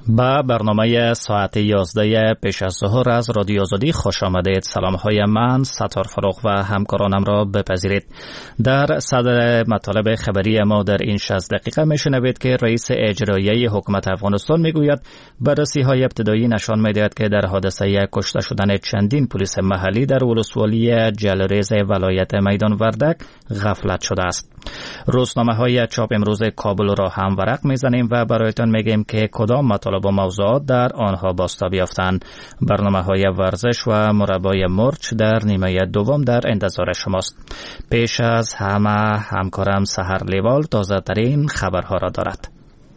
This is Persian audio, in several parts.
با برنامه ساعت 11 پیش از ظهر از رادیو آزادی خوش آمدید. سلام های من ستار فروغ و همکارانم را بپذیرید. در صدر مطالب خبری ما در این 60 دقیقه میشنوید که رئیس اجرایی حکومت افغانستان میگوید بررسی های ابتدایی نشان میدهد که در حادثه کشته شدن چندین پلیس محلی در ولسوالی جلریز ولایت میدان وردک غفلت شده است. روزنامه های چاپ امروز کابل را هم ورق میزنیم و برایتان میگیم که کدام مطالب و موضوعات در آنها بازتاب یافتند. برنامه های ورزش و مربای مرچ در نیمه دوم در انتظار شماست. پیش از همه همکارم سحر لیوال تازه ترین خبرها را دارد.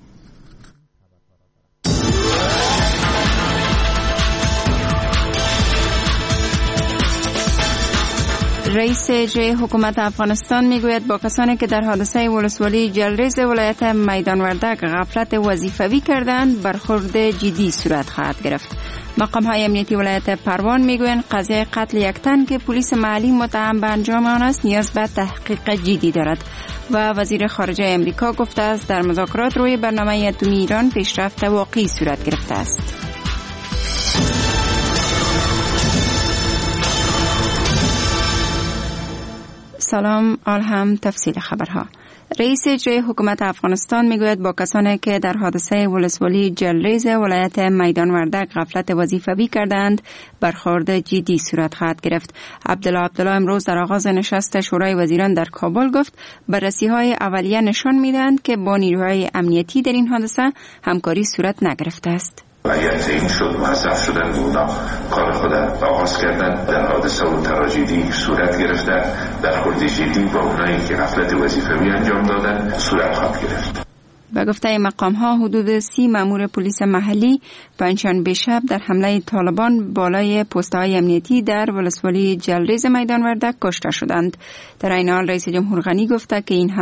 رئیس اجرایی حکومت افغانستان میگوید با کسانی که در حادثه ولسوالی جلریز ولایت میدان وردک غفلت وظیفوی کردند برخورد جدی صورت خواهد گرفت. مقام های امنیتی ولایت پروان میگویند قضیه قتل یک تن که پلیس محلی متهم به انجام آن است نیاز به تحقیق جدی دارد و وزیر خارجه امریکا گفته است در مذاکرات روی برنامه اتمی ایران پیشرفت واقعی صورت گرفته است. سلام، آل هم تفصیل خبرها. رئیس اجرایی حکومت افغانستان میگوید با کسانی که در حادثه ولسوالی جلریز ولایت میدان وردک غفلت وظیفوی کردند برخورد جدی صورت خواهد گرفت. عبدالله امروز در آغاز نشست شورای وزیران در کابل گفت بررسی‌های اولیه نشان میدهند که با نیروهای امنیتی در این حادثه همکاری صورت نگرفته است. اگر تعیین شد موظف شدن اونا کار خود آغاز کردن در حادثه و تراژدی صورت گرفتن برخورد جدی با اونایی که غفلت وظیفوی انجام دادن صورت خواهد گرفت. به گفته مقام ها حدود 30 مأمور پلیس محلی پنجشنبه شب در حمله طالبان بالای پست‌های امنیتی در ولسوالی جلریز میدان وردک کشته شدند. در این حال رئیس جمهور غنی گفته که این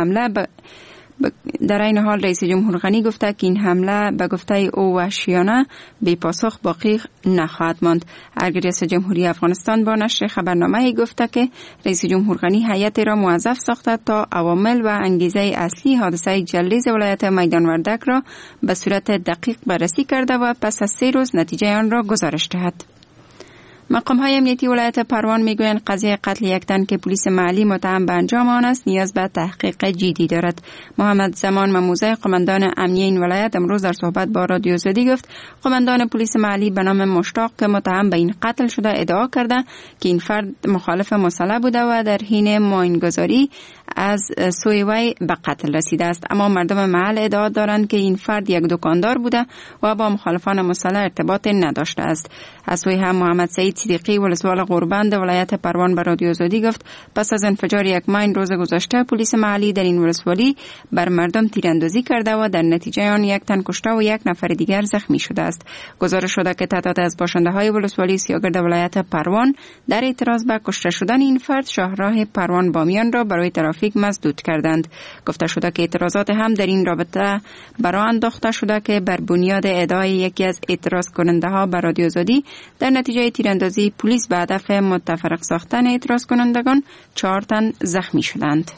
حمله به گفته او وحشیانه بی پاسخ باقی نخواهد ماند. رئیس جمهوری افغانستان با نشر خبرنامه گفته که رئیس جمهور غنی هیئتی را موظف ساخته تا عوامل و انگیزه اصلی حادثه جلریز ولایت میدان وردک را به صورت دقیق بررسی کرده و پس از 3 روز نتیجه آن را گزارش دهد. مقام های امنیتی ولایت پروان میگویند قضیه قتل یک تن که پلیس محلی متهم به انجام آن است نیاز به تحقیق جدی دارد. محمد زمان مموزه قماندان امنیه این ولایت امروز در صحبت با رادیو آزادی گفت قماندان پلیس محلی به نام مشتاق که متهم به این قتل شده ادعا کرده که این فرد مخالف مسلح بوده و در حین معاینه‌گذاری از سوی وی به قتل رسیده است، اما مردم محل ادعا دارند که این فرد یک دکاندار بوده و با مخالفان مسلح ارتباط نداشته است. از سوی هم محمد سعید صدیقی ولسوال غوربند ولایت پروان به رادیو آزادی گفت پس از انفجار یک ماین روز گذشته پلیس محلی در این ولسوالی بر مردم تیراندازی کرده و در نتیجه آن یک تن کشته و یک نفر دیگر زخمی شده است. گزارش شده که تعداد از باشنده های ولسوالی سیاگرد ولایت پروان در اعتراض به کشته شدن این فرد شاهراه پروان بامیان را برای ترافیک مسدود کردند. گفته شده که اعتراضات هم در این رابطه برآ انداخته شده که بر بنیاد ادعای یکی از اعتراض کننده ها به رادیو آزادی در نتیجه تیراندازی پلیس به هدف متفرق ساختن اعتراض کنندگان 4 تن زخمی شدند.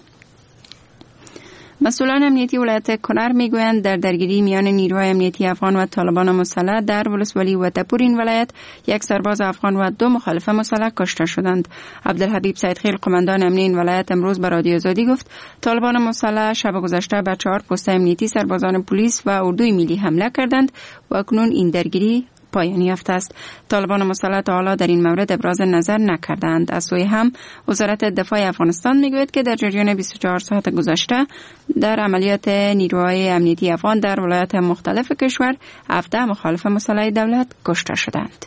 مسئولان امنیتی ولایت کنر میگویند در درگیری میان نیروهای امنیتی افغان و طالبان مسلح در ولسوالی وطه‌پور این ولایت یک سرباز افغان و 2 مخالف مسلح کشته شدند. عبدالحبیب سیدخیل قماندان امنیه این ولایت امروز به رادیو آزادی گفت طالبان مسلح شب گذشته به 4 پست امنیتی سربازان پلیس و اردوی ملی حمله کردند و اکنون این درگیری پایان یافته است. طالبان مسلح تا حالا در این مورد ابراز نظر نکردند. از سوی هم وزارت دفاع افغانستان میگوید که در جریان 24 ساعت گذشته در عملیات نیروهای امنیتی افغان در ولایات مختلف کشور 17 مخالف مسلح دولت کشته شدند.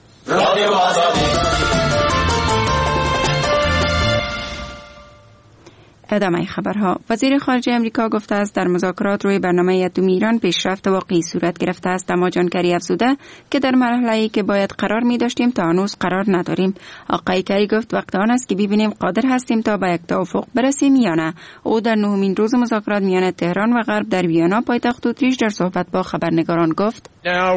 ادامه خبرها. وزیر خارجه امریکا گفته است در مذاکرات روی برنامه اتمی ایران پیشرفت واقعی صورت گرفته است، اما جانکری افزوده که در مرحله‌ای که باید قرار می داشتیم تا هنوز قرار نداریم. آقای کری گفت وقت آن است که ببینیم قادر هستیم تا به یک توافق برسیم یا نه. او در 9مین روز مذاکرات میان تهران و غرب در ویانا پایتخت اتریش در صحبت با خبرنگاران گفت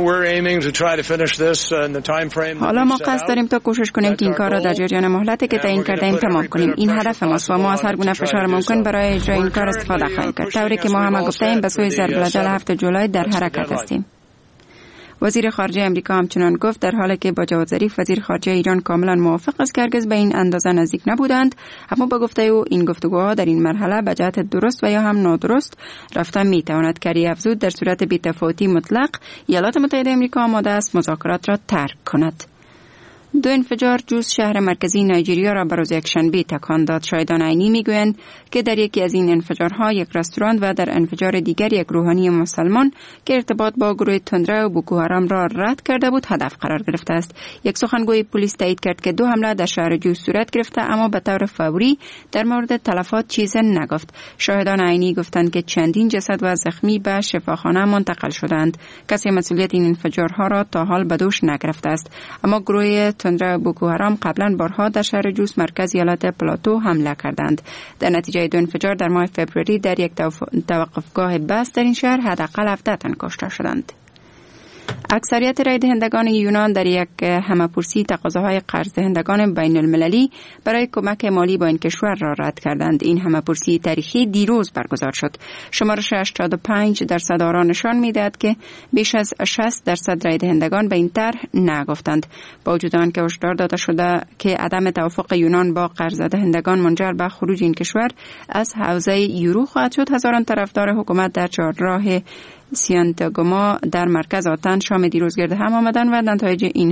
حالا ما قصد داریم تا کوشش کنیم که این کار را در جریان مهلتی که تعیین کرده ایم تمام کنیم. این هدف ماست و ما از هر گونه فشار ممکن برای اجرای این کار استفاده خواهیم کرد. طوری که ما هم گفتیم به سوی ضرب العجل 7 جولای در حرکت هستیم. وزیر خارجه امریکا همچنان گفت در حالی که با جواد ظریف وزیر خارجه ایران کاملا موافق است که هرگز به این اندازه نزدیک نبودند، اما با گفته او این گفتگوها در این مرحله به جهت درست و یا هم نادرست رفته میتواند. کری افزود در صورت بی‌تفاوتی مطلق ایالات متحده امریکا آماده است مذاکرات را ترک کند. 2 انفجار جوز شهر مرکزی نایجریا را بروز یکشنبه تکان داد. شاهدان عینی میگویند که در یکی از این انفجارها یک رستوران و در انفجار دیگر یک روحانی مسلمان که ارتباط با گروه تندره و بوکو حرام را رد کرده بود هدف قرار گرفته است. یک سخنگوی پلیس تایید کرد که 2 حمله در شهر جوز صورت گرفته، اما به طور فوری در مورد تلفات چیزی نگفت. شاهدان عینی گفتند که چندین جسد و زخمی به شفاخانه منتقل شدند. کسی مسئولیت این انفجارها را تا حال به دوش نگرفته است، اما گروه تندره بوکو حرام قبلا بارها در شهر جوس مرکز ایالت پلاتو حمله کردند. در نتیجه 2 انفجار در ماه فوریه در یک توقفگاه بس در این شهر حداقل 17 تن کشته شدند. اکثریت رای دهندگان یونان در یک همه‌پرسی تقاضاهای قرض دهندگان بین المللی برای کمک مالی با این کشور را رد کردند. این همه‌پرسی تاریخی دیروز برگزار شد. شمارش 85% آرا نشان می‌دهد که بیش از 60% رای دهندگان به این طرح نگفتند. با وجود آنکه هشدار داده شده که عدم توافق یونان با قرض دهندگان منجر به خروج این کشور از حوزه یورو خواهد شد، هزاران طرفدار حکومت در چهارراه سیانتاگوما در مرکز آتن شام دیروز گرد هم آمدند و نتایج این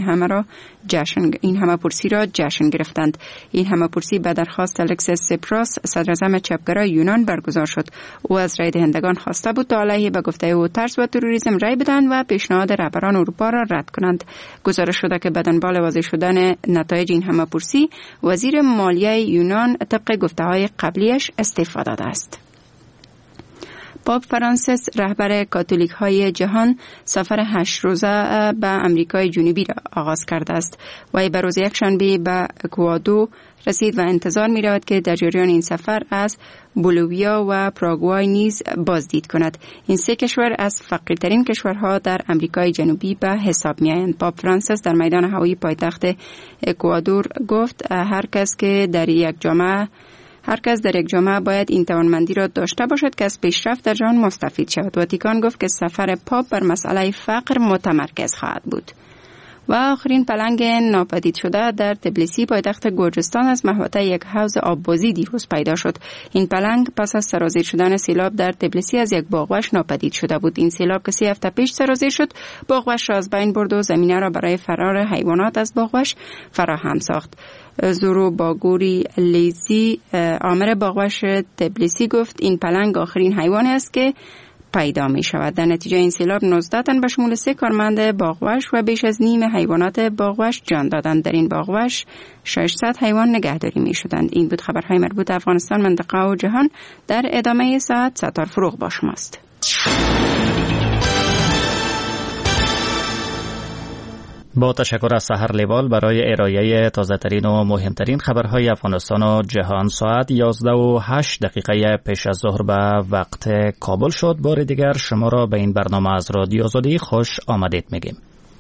همه‌پرسی را جشن گرفتند. این همه‌پرسی به درخواست الکسیس سیپراس صدراعظم چپگرای یونان برگزار شد. او از رای دهندگان خواسته بود تا علیه به گفته او ترس و تروریسم رای بدهند و پیشنهاد رهبران اروپا را رد کنند. گزارش شده که به دنبال واضح شدن نتایج این همه‌پرسی وزیر مالیه یونان طبق گفته‌های قبلیش استعفا داده است. پاپ فرانسیس رهبر کاتولیک های جهان سفر 8 روزه به امریکای جنوبی را آغاز کرده است. وی به روز یکشنبه به اکوادور رسید و انتظار می رود که در جریان این سفر از بولیویا و پاراگوای نیز بازدید کند. این 3 کشور از فقیرترین کشورها در امریکای جنوبی به حساب می آیند. پاپ فرانسیس در میدان هوایی پایتخت اکوادور گفت هر کس در یک جامعه باید این توانمندی را داشته باشد که از پیشرفت در جهان مستفید شود. واتیکان گفت که سفر پاپ بر مسئله فقر متمرکز خواهد بود. و آخرین پلنگ ناپدید شده در تبلیسی پایتخت گرجستان از محوطه یک حوض آببازی دیروز پیدا شد. این پلنگ پس از سرازیر شدن سیلاب در تبلیسی از یک باغوش ناپدید شده بود. این سیلاب که 3 هفته پیش سرازیر شد، باغوش را از بین برد و زمینه را برای فرار حیوانات از باغوش فراهم ساخت. زورو باگوری لیزی آمر باغوش تبلیسی گفت این پلنگ آخرین حیوانی است که پیدا می شود. در نتیجه این سیلاب 19 تن به شمول 3 کارمند باغوش و بیش از نیم حیوانات باغوش جان دادند. در این باغوش 600 حیوان نگهداری می شدند. این بود خبرهای مربوط افغانستان، منطقه و جهان. در ادامه ساعت ستار فروغ با شماست. با تشکر از سحر لیوال برای ارائه تازه‌ترین و مهمترین خبرهای افغانستان و جهان. ساعت 11:08 پیش از ظهر به وقت کابل شد. بار دیگر شما را به این برنامه از رادیو آزادی خوش آمدید میگیم.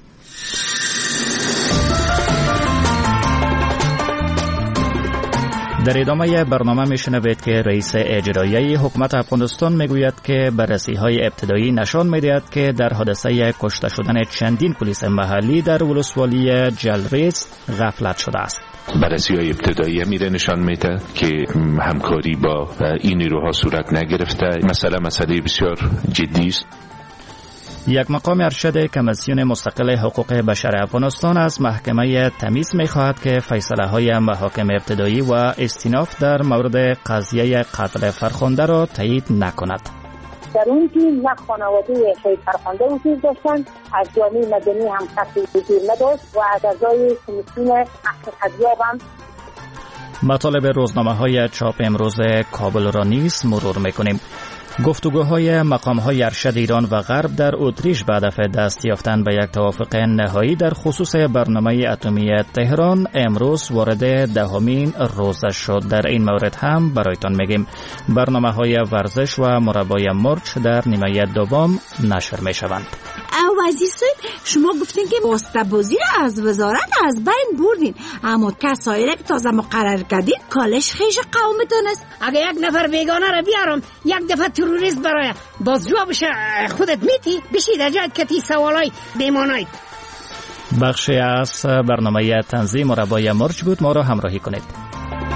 در ادامه برنامه میشنوید که رئیس اجرایی حکومت افغانستان میگوید که بررسی‌های ابتدایی نشان می‌دهد که در حادثه کشته شدن چندین پلیس محلی در ولسوالی جلریز غفلت شده است. بررسی‌های ابتدایی میره نشان میده که همکاری با این نیروها صورت نگرفته. مسئله بسیار جدی است. یک مقام ارشد کمیسیون مستقل حقوق بشر افغانستان از محکمه تمیز می‌خواهد که فیصله‌های محاکم ابتدایی و استیناف در مورد قضیه قتل فرخنده را تایید نکند. در اون که یک خانواده شهید فرخنده وجود داشتند، از جامعه مدنی هم قتل وجود نداشت و از اعضای کمیسیون حق قضیاب هم. مطالب روزنامه‌های چاپ امروز کابل را نیز مرور می‌کنیم. گفتگوهای مقام‌های ارشد ایران و غرب در اتریش به هدف دست یافتن به یک توافق نهایی در خصوص برنامه اتمی تهران امروز وارد 10مین روز شد. در این مورد هم برایتان میگیم برنامه‌های ورزش و مربای مرچ در نیمه دوم نشر می‌شوند. وزیر صاحب شما گفتین که واسطه بازی را از وزارت از بین بردین، اما کسایی را که تازه مقرر کردین کالش خیش قومتون است. اگه یک نفر بیگانه را بیارم یک دفعه تروریست برای باز جوابش خودت میتی بشید اجاد کتی سوالای بیمانایی. بخشی از برنامه تنظیم مربای مرج بود. ما را همراهی کنید.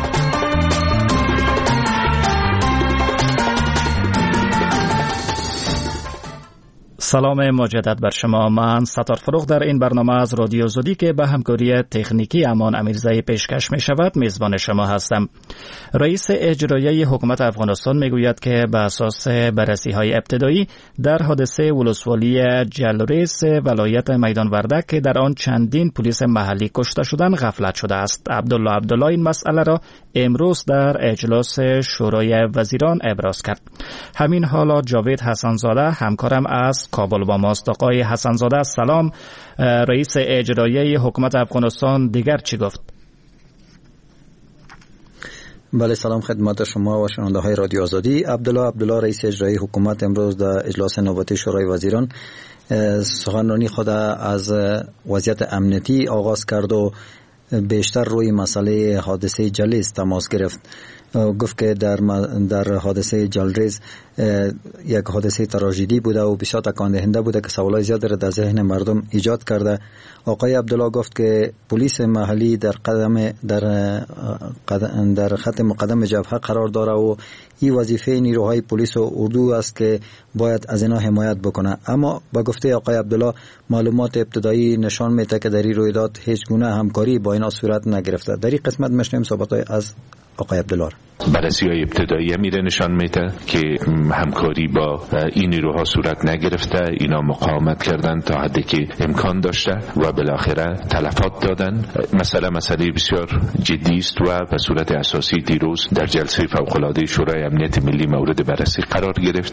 سلام مجدد بر شما. من ستار فروغ در این برنامه از رادیو زودی که به همکاری تکنیکی امان امیرزایی پیشکش می شود میزبان شما هستم. رئیس اجرایی حکومت افغانستان می گوید که به اساس بررسی های ابتدایی در حادثه ولسوالی جلریز ولایت میدان وردک که در آن چندین پلیس محلی کشته شدند غفلت شده است. عبدالله این مسئله را امروز در اجلاس شورای وزیران ابراز کرد. همین حالا جاوید حسنزاده همکارم از کابل با ماست. آقای حسنزاده سلام. رئیس اجرایی حکومت افغانستان دیگر چی گفت؟ بله سلام خدمت شما و شنونده های رادیو آزادی. عبدالله رئیس اجرایی حکومت امروز در اجلاس نوبتی شورای وزیران سخنرانی خود از وضعیت امنیتی آغاز کرد و بیشتر روی مسئله حادثه جلیز تماس گرفت. گفت که در حادثه جلریز یک حادثه تراژدی بوده و بسیار تکان دهنده بوده که سوالای زیاد را در ذهن مردم ایجاد کرده. آقای عبدالله گفت که پلیس محلی در خط مقدم جبهه قرار داره و این وظیفه نیروهای پلیس و اردو است که باید از اینا حمایت بکنه. اما با گفته آقای عبدالله معلومات ابتدایی نشان میده که در این رویداد هیچ گونه همکاری با اینا صورت نگرفته. در این قسمت میشنویم صحبت‌های از آقای عبدالله. بررسی‌های ابتدایی میره نشان میده که همکاری با این نیروها صورت نگرفته. اینا مقاومت کردن تا حدی که امکان داشته و بالاخره تلفات دادن. مسئله بسیار جدی است و به صورت اساسی دیروز در جلسه فوق‌العاده شورای امنیت ملی مورد بررسی قرار گرفت.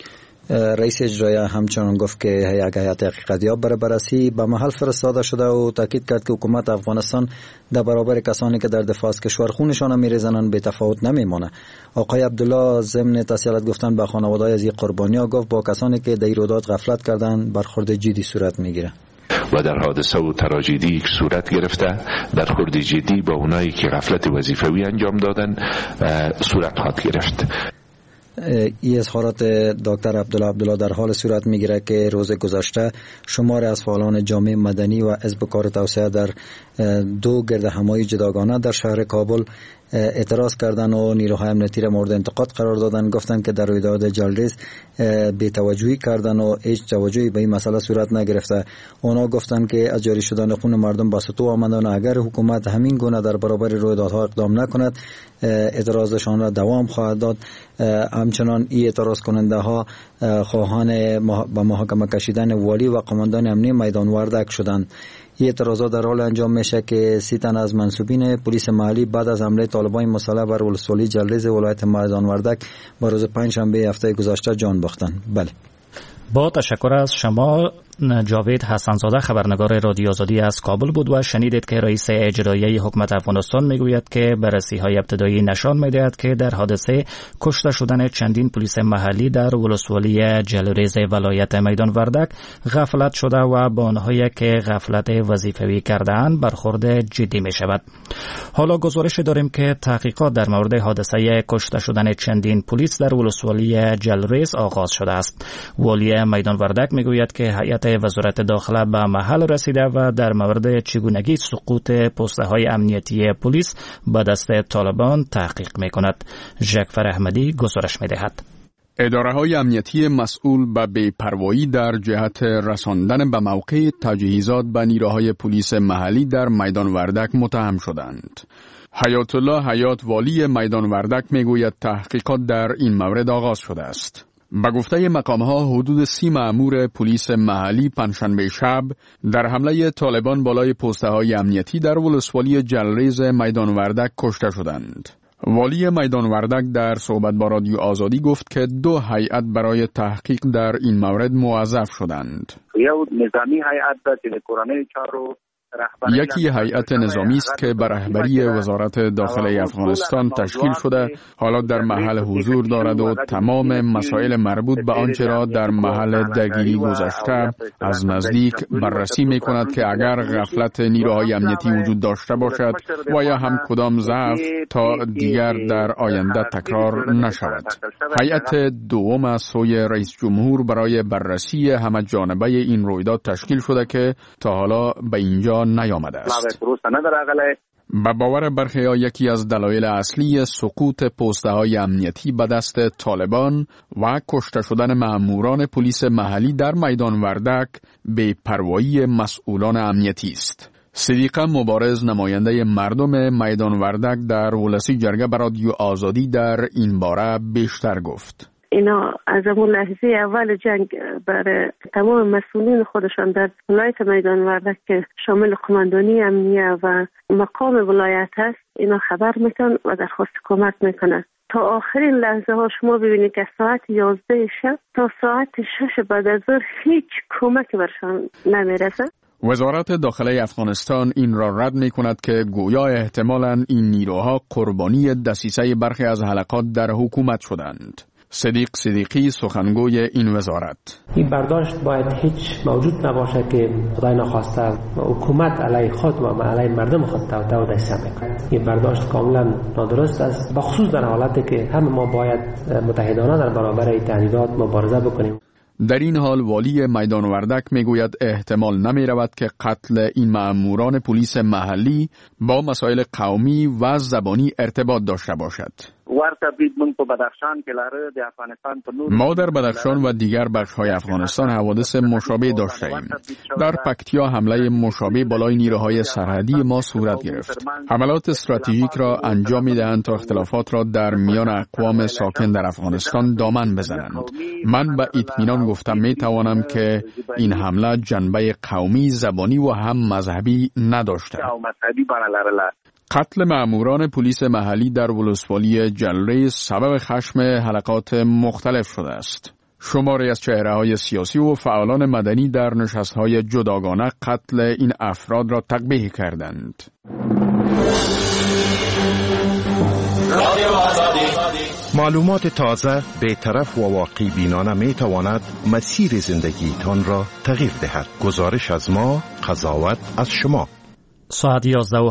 رئیس اجرایی همچنان گفت که یک هیئت تحقیقاتیاب برای بررسی به محل فرستاده شده و تاکید کرد که حکومت افغانستان در برابر کسانی که در دفاع از کشور خونشان میریزنند به تفاوت نمیمونه. آقای عبدالله ضمن تسلیت گفتن به خانواده‌های از این قربانی‌ها گفت با کسانی که در رویداد غفلت کردند برخورد جدی صورت میگیره و در حادثه و تراژدی که صورت گرفته برخورد جدی با اونایی که غفلت وظیفوی انجام دادن صورت خواهد گرفت. این اظهارات دکتر عبدالله در حال صورت میگیره که روز گذشته شمار از فعالان جامعه مدنی و حزب کار توسعه در دو گردهمایی جداگانه در شهر کابل اعتراض کردن و نیروهای امنیتی را مورد انتقاد قرار دادن. گفتن که در رویداد جلریز بی‌توجهی کردن و هیچ توجهی به این مسئله صورت نگرفته. اونا گفتن که از جاری شدن خون مردم با سطو آمدن اگر حکومت همین گونه در برابر رویدادها اقدام نکند اعتراضشان را دوام خواهد داد. همچنان این اعتراض کننده ها خواهان به محاکمه کشیدن والی و قماندان امنی میدان وردک شدند. این اعتراضات در حال انجام میشه که 30 تن از منصوبین پلیس محلی بعد از حمله طالبان مسلح بر ولسوالی جلریز ولایت میدان وردک با روز پنجشنبه هفته گذشته جان باختند. بله. با تشکر از شما. جاوید حسنزاده خبرنگار رادیو آزادی از کابل بود و شنیدید که رئیس اجرایی حکومت افغانستان میگوید که بررسی‌های ابتدایی نشان می‌دهد که در حادثه کشته شدن چندین پلیس محلی در ولسوالی جلریز ولایت میدان وردک غفلت شده و با آنهایی که غفلت وظیفوی کرده‌اند برخورد جدی می‌شود. حالا گزارش داریم که تحقیقات در مورد حادثه کشته شدن چندین پلیس در ولسوالی جلریز آغاز شده است. والی میدان وردک میگوید که هیئت وزارت داخله به محل رسیده و در مورد چگونگی سقوط پست‌های امنیتی پلیس به دست طالبان تحقیق می‌کند. ژکفر احمدی گزارش می‌دهد. اداره‌های امنیتی مسئول به بی‌پروایی در جهت رساندن به موقع تجهیزات به نیروهای پلیس محلی در میدان وردک متهم شدند. حیات الله حیات والی میدان وردک میگوید تحقیقات در این مورد آغاز شده است. به گفته مقام‌ها حدود 30 مأمور پلیس محلی پنجشنبه شب در حمله طالبان بالای پست‌های امنیتی در ولسوالی جلریز میدان وردک کشته شدند. والی میدان وردک در صحبت با رادیو آزادی گفت که 2 هیئت برای تحقیق در این مورد موظف شدند. یو نظامی هیئت ده چې د کورنۍ چارو یکی هیئت نظامی است که به رهبری وزارت داخله افغانستان تشکیل شده، حالا در محل حضور دارد و تمام مسائل مربوط به آنچه را در محل درگیری گذشته از نزدیک بررسی می کند که اگر غفلت نیروهای امنیتی وجود داشته باشد و یا هم کدام ضعف تا دیگر در آینده تکرار نشود. هیئت دوم از سوی رئیس جمهور برای بررسی همه جانبه این رویداد تشکیل شده که تا حالا به اینجا نیامده است. به باور برخی‌ها یکی از دلایل اصلی سقوط پست‌های امنیتی به دست طالبان و کشته شدن مأموران پلیس محلی در میدان وردک بی‌پروایی مسئولان امنیتی است. صدیقه مبارز نماینده مردم میدان وردک در ولسی جرگه به رادیو آزادی در این باره بیشتر گفت. اینا از اون لحظه اول جنگ برای تمام مسئولین خودشان در ولایت میدان وردک که شامل قماندانی امنیه و مقام ولایت هست اینا خبر میکنن و درخواست کمک میکنن. تا آخرین لحظه ها شما ببینید که ساعت 11 شب تا ساعت 6 بعد از ظهر هیچ کمک برشان نمیرسه. وزارت داخله افغانستان این را رد می کند که گویا احتمالاً این نیروها قربانی دسیسه برخی از حلقات در حکومت شدند. صدیق صدیقی سخنگوی این وزارت: این برداشت باید هیچ موجود نباشه که خدای نخواسته حکومت علیه خود و علیه مردم خود توطئه و دسیسه میکنه. این برداشت کاملا نادرست است، بخصوص در حالتی که همه ما باید متحدانه در برابر این تهدیدات مبارزه بکنیم. در این حال والی میدان وردک میگوید احتمال نمی رود که قتل این مأموران پلیس محلی با مسائل قومی و زبانی ارتباط داشته باشد. ما در بدخشان و دیگر بخش‌های افغانستان حوادث مشابه داشته ایم. در پکتیا حمله مشابه بالای نیروهای سرحدی ما صورت گرفت. حملات استراتژیک را انجام می‌دهند تا اختلافات را در میان اقوام ساکن در افغانستان دامن بزنند. من به اطمینان گفتم می‌توانم که این حمله جنبه قومی، زبانی و هم مذهبی نداشته. قتل مأموران پلیس محلی در ولسوالی جلریز سبب خشم حلقات مختلف شده است. شماری از چهره‌های سیاسی و فعالان مدنی در نشست‌های جداگانه قتل این افراد را تقبیح کردند. معلومات تازه، بی‌طرف و واقعی بینانه می تواند مسیر زندگیتان را تغییر دهد. گزارش از ما، قضاوت از شما. ساعت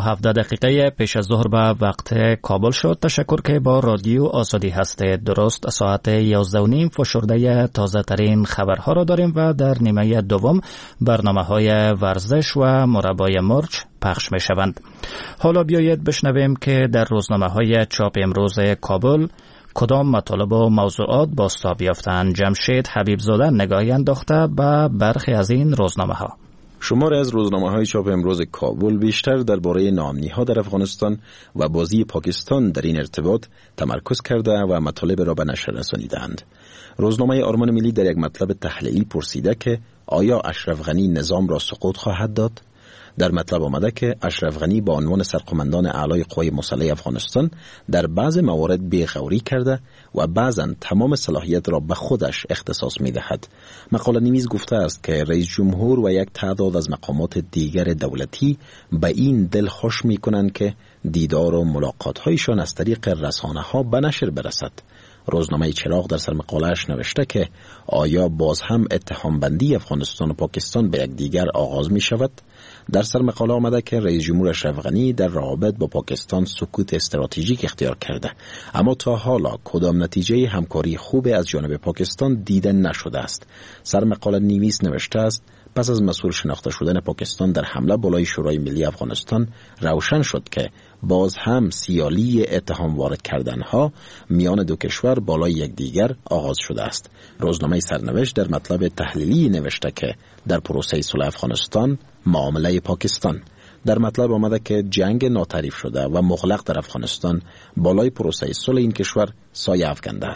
11:17 پیش از ظهر به وقت کابل شد. تشکر که با رادیو آزادی هستید. درست ساعت 11:30 فشرده تازه ترین خبرها را داریم و در نیمه دوم برنامه‌های ورزش و مربای مرچ پخش می شوند. حالا بیایید بشنویم که در روزنامه‌های چاپ امروز کابل کدام مطالب و موضوعات بازتاب یافتند. جمشید حبیبزاده نگاهی انداخته به برخی از این روزنامه‌ها. شماری از روزنامه‌های چاپ امروز کابل بیشتر درباره ناامنی‌ها در افغانستان و بازی پاکستان در این ارتباط تمرکز کرده و مطالب را به نشر رسانیدند. روزنامه آرمان ملی در یک مطلب تحلیلی پرسیده که آیا اشرف غنی نظام را سقوط خواهد داد؟ در مطلب آمده که اشرف غنی با عنوان سرقماندان اعلای قوای مسلح افغانستان در بعض موارد بی‌غوری کرده و بعضاً تمام صلاحیت را به خودش اختصاص می‌دهد. مقاله نویس گفته است که رئیس جمهور و یک تعداد از مقامات دیگر دولتی به این دل خوش می‌کنند که دیدار و ملاقات‌هایشان از طریق رسانه‌ها به نشر برسد. روزنامه چراغ در سرمقاله‌اش نوشته که آیا باز هم اتهام بندی افغانستان و پاکستان به یکدیگر آغاز می شود؟ در سرمقاله آمده که رئیس جمهور اشرف غنی در روابط با پاکستان سکوت استراتژیک اختیار کرده، اما تا حالا کدام نتیجه همکاری خوب از جانب پاکستان دیده نشده است. سرمقاله نویس نوشته است پس از مسئول شناخته شدن پاکستان در حمله بالای شورای ملی افغانستان روشن شد که باز هم سیالی اتهام وارد کردنها میان دو کشور بالای یکدیگر آغاز شده است. روزنامه سرنوشت در مطلب تحلیلی نوشته که در پروسه صلح افغانستان معامله پاکستان. در مطلب آمده که جنگ ناتعریف شده و مغلق در افغانستان بالای پروسه صلح این کشور سایه افکنده است.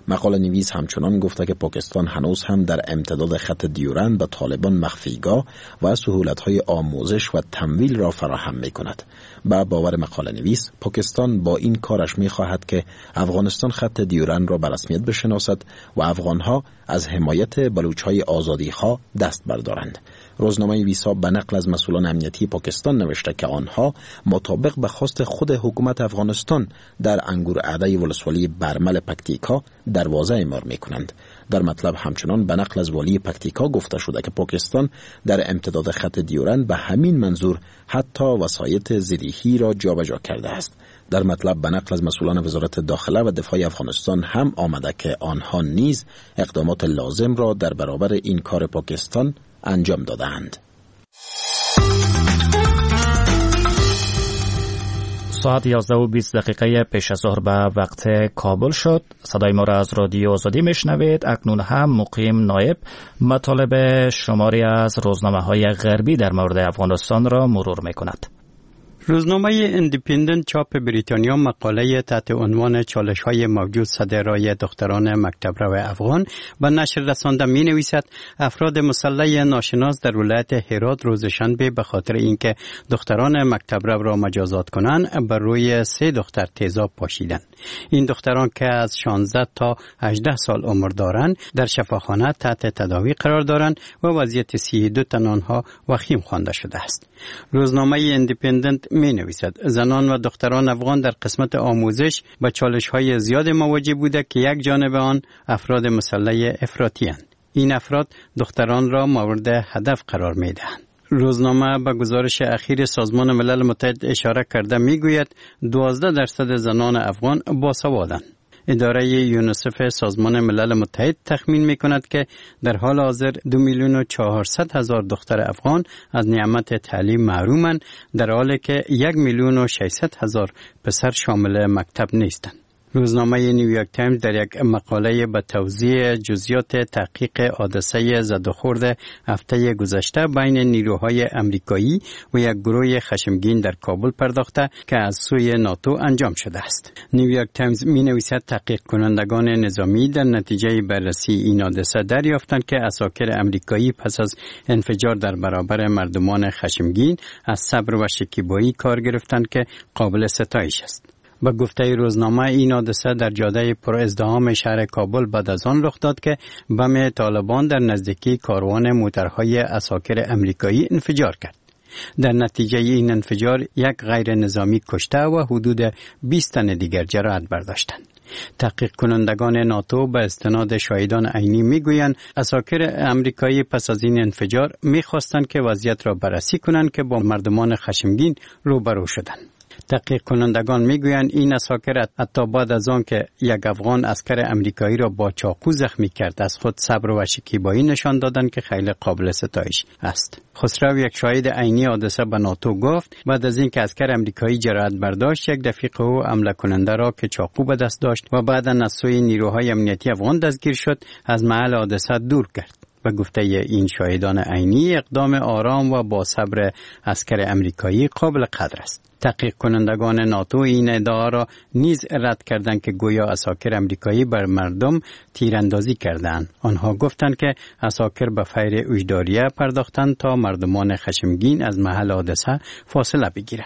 مقاله نویس همچنان گفته که پاکستان هنوز هم در امتداد خط دیورند به طالبان مخفیگاه و سهولت‌های آموزش و تمویل را فراهم می‌کند. با باور مقاله نویس، پاکستان با این کارش می‌خواهد که افغانستان خط دیورند را به رسمیت بشناسد و افغان‌ها از حمایت بلوچ‌های آزادی‌خواه دست بردارند. روزنامه ویسا به نقل از مسئولان امنیتی پاکستان نوشته که آنها مطابق به خواست خود حکومت افغانستان در انگورعده ولسوالی برمل پکتیکا دروازه اعمار می‌کنند. در مطلب همچنان به نقل از والی پکتیکا گفته شده که پاکستان در امتداد خط دیورند به همین منظور حتی وسایط زیریحی را جابجا کرده است. در مطلب به نقل از مسئولان وزارت داخله و دفاع افغانستان هم آمده که آنها نیز اقدامات لازم را در برابر این کار پاکستان انجام دادند. ساعت 11:20 پیش از ظهر به وقت کابل شد. صدای ما را از رادیو آزادی میشنوید. اکنون هم مقیم نایب مطالب شماری از روزنامه‌های غربی در مورد افغانستان را مرور میکند. روزنامه ایندیپندنت چاپ بریتانیا مقاله تحت عنوان چالش‌های موجود صدرای دختران مکتب رو افغان به نشر رسانده می‌نویسد افراد مسلح ناشناس در ولایت هرات روز شنبه به خاطر اینکه دختران مکتب رو را مجازات کنند بر روی 3 دختر تیزاب پاشیدند. این دختران که از 16 تا 18 سال عمر دارند در شفاخانه تحت تداوی قرار دارند و وضعیت 32 تن آنها وخیم خوانده شده است. روزنامه ایندیپندنت می نویسد زنان و دختران افغان در قسمت آموزش با چالش‌های زیاد مواجه بوده که یک جانب آن افراد مسلح افراطی اند. این افراد دختران را مورد هدف قرار می دهند. روزنامه به گزارش اخیر سازمان ملل متحد اشاره کرده می گوید 12% زنان افغان باسوادند. اداره یونیسف سازمان ملل متحد تخمین می کند که در حال حاضر 2,400,000 دختر افغان از نعمت تعلیم محرومند، در حالی که 1,600,000 پسر شامل مکتب نیستند. روزنامه نیویورک تایمز در یک مقاله به توضیح جزئیات تحقیق حادثه زد و خورد هفته گذشته بین نیروهای امریکایی و یک گروه خشمگین در کابل پرداخته که از سوی ناتو انجام شده است. نیویورک تایمز می نویسد تحقیق کنندگان نظامی در نتیجه بررسی این حادثه دریافتند که عساکر امریکایی پس از انفجار در برابر مردمان خشمگین از صبر و شکیبایی کار گرفتند که قابل ستایش است. با گفته روزنامه این حادثه در جاده پر ازدحام شهر کابل بعد از آن رخ داد که بم طالبان در نزدیکی کاروان موترهای عساکر امریکایی انفجار کرد. در نتیجه این انفجار یک غیر نظامی کشته و حدود 20 تن دیگر جراحت برداشتند. تحقیق کنندگان ناتو به استناد شاهدان عینی میگویند عساکر امریکایی پس از این انفجار میخواستند که وضعیت را بررسی کنند که با مردمان خشمگین روبرو شدند. تحقیق کنندگان میگویند این عساکر حتی بعد از آن که یک افغان عسکر امریکایی را با چاقو زخمی کرد از خود صبر و شکیبایی نشان دادند که خیلی قابل ستایش است. خسرو یک شاهد عینی حادثه به ناتو گفت بعد از اینکه عسکر امریکایی جراحت برداشت یک رفیق او حمله کننده را که چاقو به دست داشت و بعدا از سوی نیروهای امنیتی افغان دستگیر شد از محل حادثه دور کرد. و گفته این شاهدان عینی اقدام آرام و با صبر عسکر امریکایی قابل قدر است. تحقیق کنندگان ناتو این ادعا را نیز رد کردند که گویا عساکر امریکایی بر مردم تیراندازی کردند. آنها گفتند که عساکر به فیر وجداریه پرداختند تا مردمان خشمگین از محل حادثه فاصله بگیرند.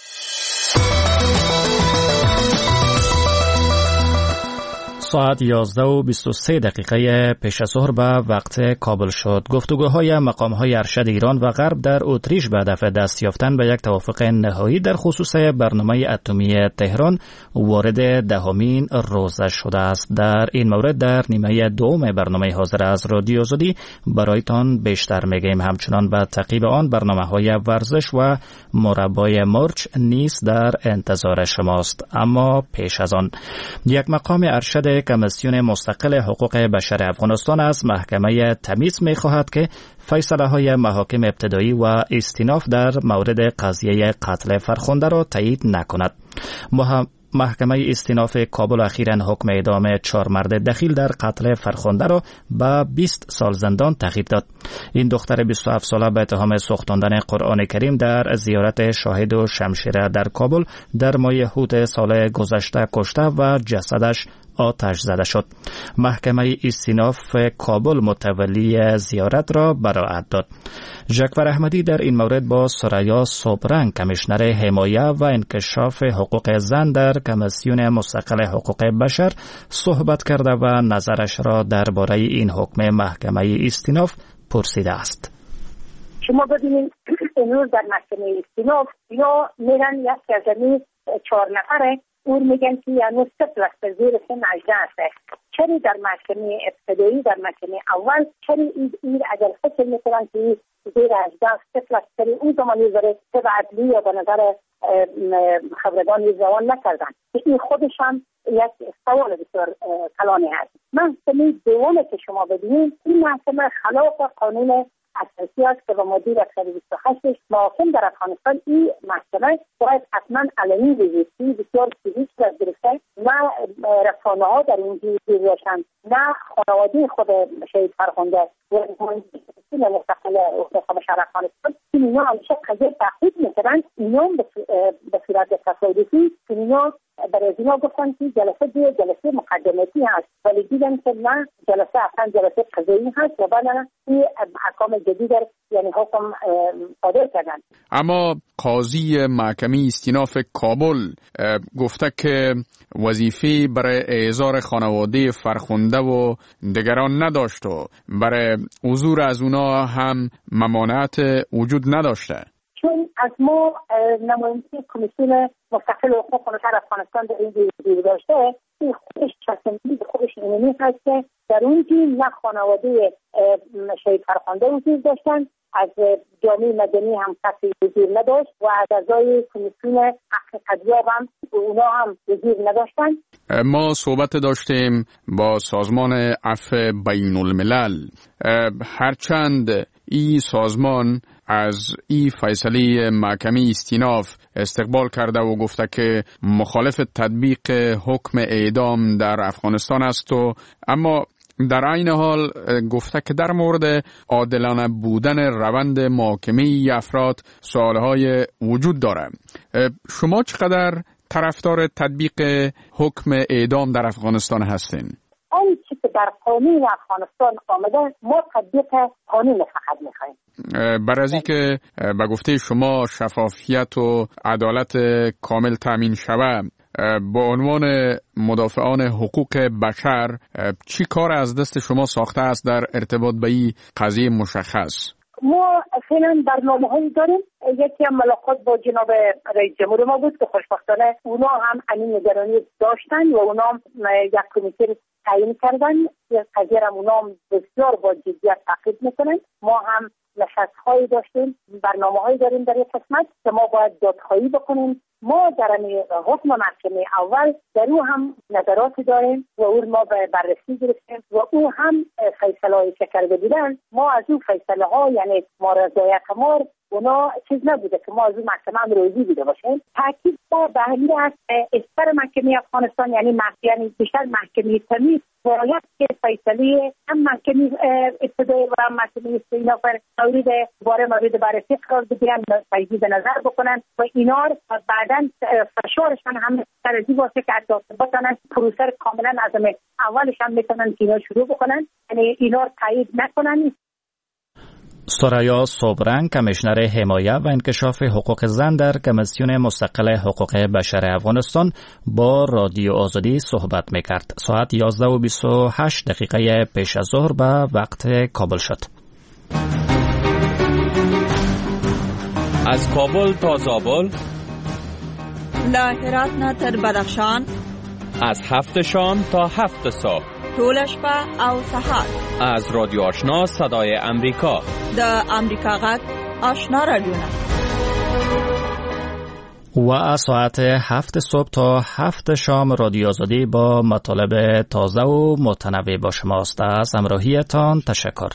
ساعت 11:23 پیش از ظهر به وقت کابل شد. گفتگوهای مقام‌های ارشد ایران و غرب در اتریش به هدف دست یافتن به یک توافق نهایی در خصوص برنامه اتمی تهران وارد 10مین روزه شده است. در این مورد در نیمه دوم برنامه حاضر از رادیو آزادی برایتان بیشتر میگیم. همچنان به تعقیب آن برنامه‌های ورزش و مربای مرچ نیز در انتظار شماست. اما پیش از آن یک مقام ارشد کمیسیون مستقل حقوق بشر افغانستان از محکمه تمیز می‌خواهد که فیصله‌های محاکم ابتدایی و استیناف در مورد قضیه قتل فرخنده را تایید نکند. محکمه استیناف کابل اخیراً حکم اعدام 4 مرد دخیل در قتل فرخنده را به 20 سال زندان تغییر داد. این دختر 27 ساله به اتهام سوختاندن قرآن کریم در زیارت شاهد و شمشیره در کابل در ماه هوت سال گذشته کشته و جسدش آتش زده شد. محکمه استیناف کابل متولی زیارت را براعت داد. جعفر احمدی در این مورد با ثریا صبرنگ کمیشنر حمایه و انکشاف حقوق زن در کمیسیون مستقل حقوق بشر صحبت کرده و نظرش را درباره این حکم محکمه استیناف پرسیده است. شما ببینید امروز در محکمه استیناف یا میرن یک از این 4 نفره اون میگن که یعنی 0 است زیر سن 18 است. چرا در محکمه ابتدایی در محکمه اول چرا این اگر فکر میکنن که زیر 18 0 است اون زمان نظر طب عدلی یا به نظر خبرگان زبان نکردن. این خودش هم یک سوال بسیار کلانی هست. محکمه دوم که شما ببینید این محکمه خلاف قانون اساسی است که با ماده 128 محاکم در افغانستان این محکمه باید حتما علنی بگیرد. بسیار سریع و درسته نه رسانه ها در این جزء باشند نه خانواده خود شهید فرخنده و مستقل حقوق بشر افغانستان اینا همیشه قضیه تحقیق میکنن. اینا به صورت تصادفی اینا برای اینا گفتن که جلسه مقدماتی هست ولی دیدن که نه جلسه اصلا جلسه قضایی هست و بعد این احکام جدید یعنی حکم صادر کردن. اما قاضی محکمه استیناف کابل گفته که وظیفه برای اعزار خانواده فرخنده و دیگران نداشت و برای عذور از اونا هم ممانعت وجود نداشته. چون از ما نماینده کمیسیون مستقل حقوق بشر افغانستان در این دیو داشته این خودش تصمیم خودش اینمی هست که در اونجی نه خانواده شهید فرخنده وجود داشتن از جامعه مدنی هم کسی وجود نداشت و از اعضای کمیسیون حق تدیاب هم اونا هم وجود نداشتن. ما صحبت داشتیم با سازمان عفو بین الملل. هرچند این سازمان از این فیصله محکمه استیناف استقبال کرده و گفته که مخالف تطبیق حکم اعدام در افغانستان است اما در عین حال گفته که در مورد عادلانه بودن روند محاکمه افراد سوالهای وجود داره. شما چقدر طرفدار تطبیق حکم اعدام در افغانستان هستین؟ آن چی که در قانون افغانستان آمده ما تطبیق قانون فقط میخوایم. بر از اینکه به گفته شما شفافیت و عدالت کامل تامین شود، با عنوان مدافعان حقوق بشر چی کار از دست شما ساخته است در ارتباط به این قضیه مشخص؟ ما فعلا برنامه‌هایی داریم. یکی هم ملاقات با جناب رئیس جمهور ما بود که خوشبختانه اونا هم همین نگرانی داشتن و اونا هم یک کمیته تعیین کردن. قضیه هم اونا هم بسیار با جدیت تعقیب میکنن. ما هم نشست‌هایی داشتیم، برنامه‌هایی داریم در یک قسمت که ما باید دادخواهی بکنیم. ما در حکم محکمه اول در او هم نظراتی داریم و اون ما بررسی گرفتیم و او هم فیصله‌ای که کرده بودن ما از اون فیصله ها یعنی ما رضایت ما اونا چیز نبوده که ما از اون محکمه هم راضی بوده باشیم. تاکید با به همین است اصدار محکمه افغانستان یعنی بیشتر محکمه تمیز باید که فیصله هم محکمه ابتدایی و هم محکمه استیناف مورد بررسی قرار بگیرن تجدید نظر بکنن و اینا بعداً فشارشان هم ترجیح باشه که حتی بتونن پروسه کاملا از اولش هم میتونن که اینا شروع بکنن یعنی اینا تایید نکنن. ثریا صبرنگ کمیشنر حمایه و انکشاف حقوق زن در کمیسیون مستقل حقوق بشر افغانستان با رادیو آزادی صحبت میکرد. ساعت 11:28 پیش از ظهر به وقت کابل شد. از کابل تا زابل، له هرات نه تر بدخشان، از 7 شام تا 7 صبح، ټول شپه او سهار. از رادیو آشنا صدای امریکا، د امریکا غږ آشنا رادیو. و ساعت 7 صبح تا 7 شام رادیو آزادی با مطالب تازه و متنوع با شماست. از همراهیتان تشکر.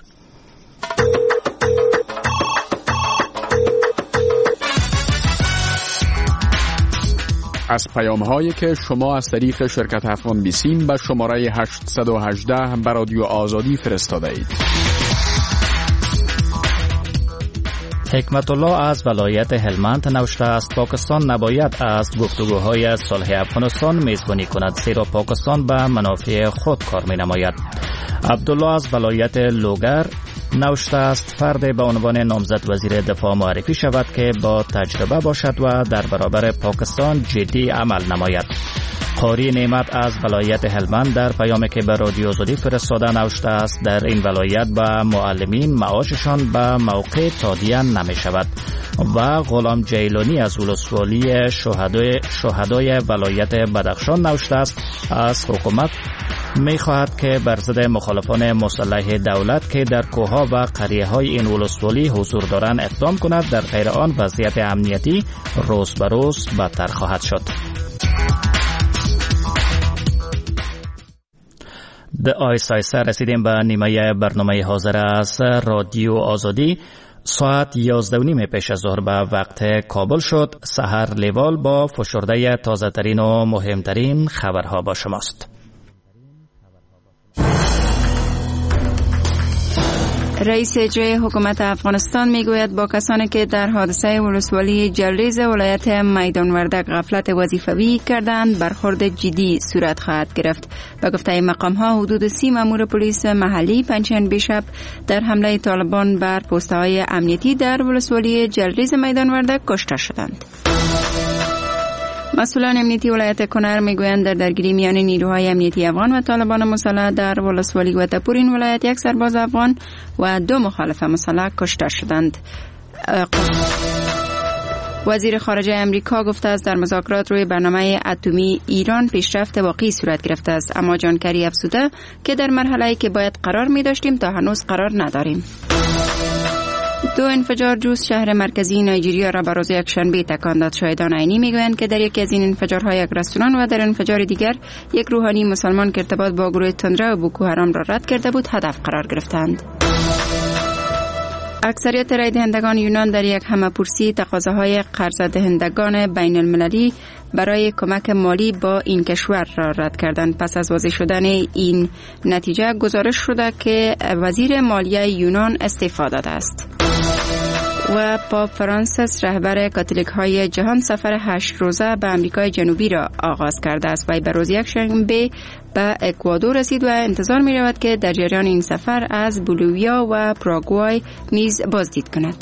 از پیام‌هایی که شما از طریق شرکت افغان بیسیم به شماره 818 به رادیو آزادی فرستاده اید. حکمت الله از ولایت هلمند نوشته است پاکستان نباید از گفتگوهای صلح افغانستان میزبانی کند زیرا پاکستان به منافع خود کار می نماید. عبدالله از ولایت لوگر نوشته است فرد به عنوان نامزد وزیر دفاع معرفی شود که با تجربه باشد و در برابر پاکستان جدی عمل نماید. قاری نعمت از ولایت هلمند در پیامی که به رادیو آزادی فرستاده نوشته است در این ولایت به معلمین معاششان به موقع تادیه نمی شود. و غلام جیلانی از ولسوالی شهدای ولایت بدخشان نوشته است از حکومت می خواهد که بر ضد مخالفان مسلح دولت که در کوهها و قریه‌های این ولسوالی حضور دارند اقدام کند، در غیر آن وضعیت امنیتی روز به روز بدتر خواهد شد. آیسا رسیدیم به نیمه برنامه حاضر از رادیو آزادی. ساعت 11:30 پیش از ظهر به وقت کابل شد. سحر لیوال با فشرده تازه ترین و مهمترین خبرها با شماست. رئیس اجرایی حکومت افغانستان میگوید با کسانی که در حادثه ولسوالی جلریز ولایت میدان وردک غفلت وظیفوی کردند برخورد جدی صورت خواهد گرفت. به گفته مقام‌ها حدود 30 مأمور پلیس محلی پنجشنبه شب در حمله طالبان بر پست‌های امنیتی در ولسوالی جلریز میدان وردک کشته شدند. مسئولان امنیتی ولایت کنر میگویند در درگیری میان نیروهای امنیتی افغان و طالبان مسلح در ولسوالی وتپور این ولایت 1 سرباز افغان و 2 مخالف مسلح کشته شدند. وزیر خارجه امریکا گفته است در مذاکرات روی برنامه اتمی ایران پیشرفت واقعی صورت گرفته است، اما جان کری افزوده که در مرحله‌ای که باید قرار می داشتیم تا هنوز قرار نداریم. 2 انفجار جوز شهر مرکزی نایجریا را به روز یکشنبه تکان داد. شاهدان عینی میگویند که در یکی از این انفجارها یک رستوران و در انفجار دیگر یک روحانی مسلمان که ارتباط با گروه تندره و بوکو حرام را رد کرده بود هدف قرار گرفتند. اکثریت رای دهندگان یونان در یک همه‌پرسی تقاضاهای قرض دهندگان بین المللی برای کمک مالی با این کشور را رد کردند. پس از واضح شدن این نتیجه گزارش شده که وزیر مالیه یونان استعفا داده است. و پاپ فرانسیس رهبر کاتولیک های جهان سفر 8 روزه به امریکای جنوبی را آغاز کرده است و به روز یکشنبه به اکوادور رسید و انتظار می رود که در جریان این سفر از بولیویا و پاراگوای نیز بازدید کند.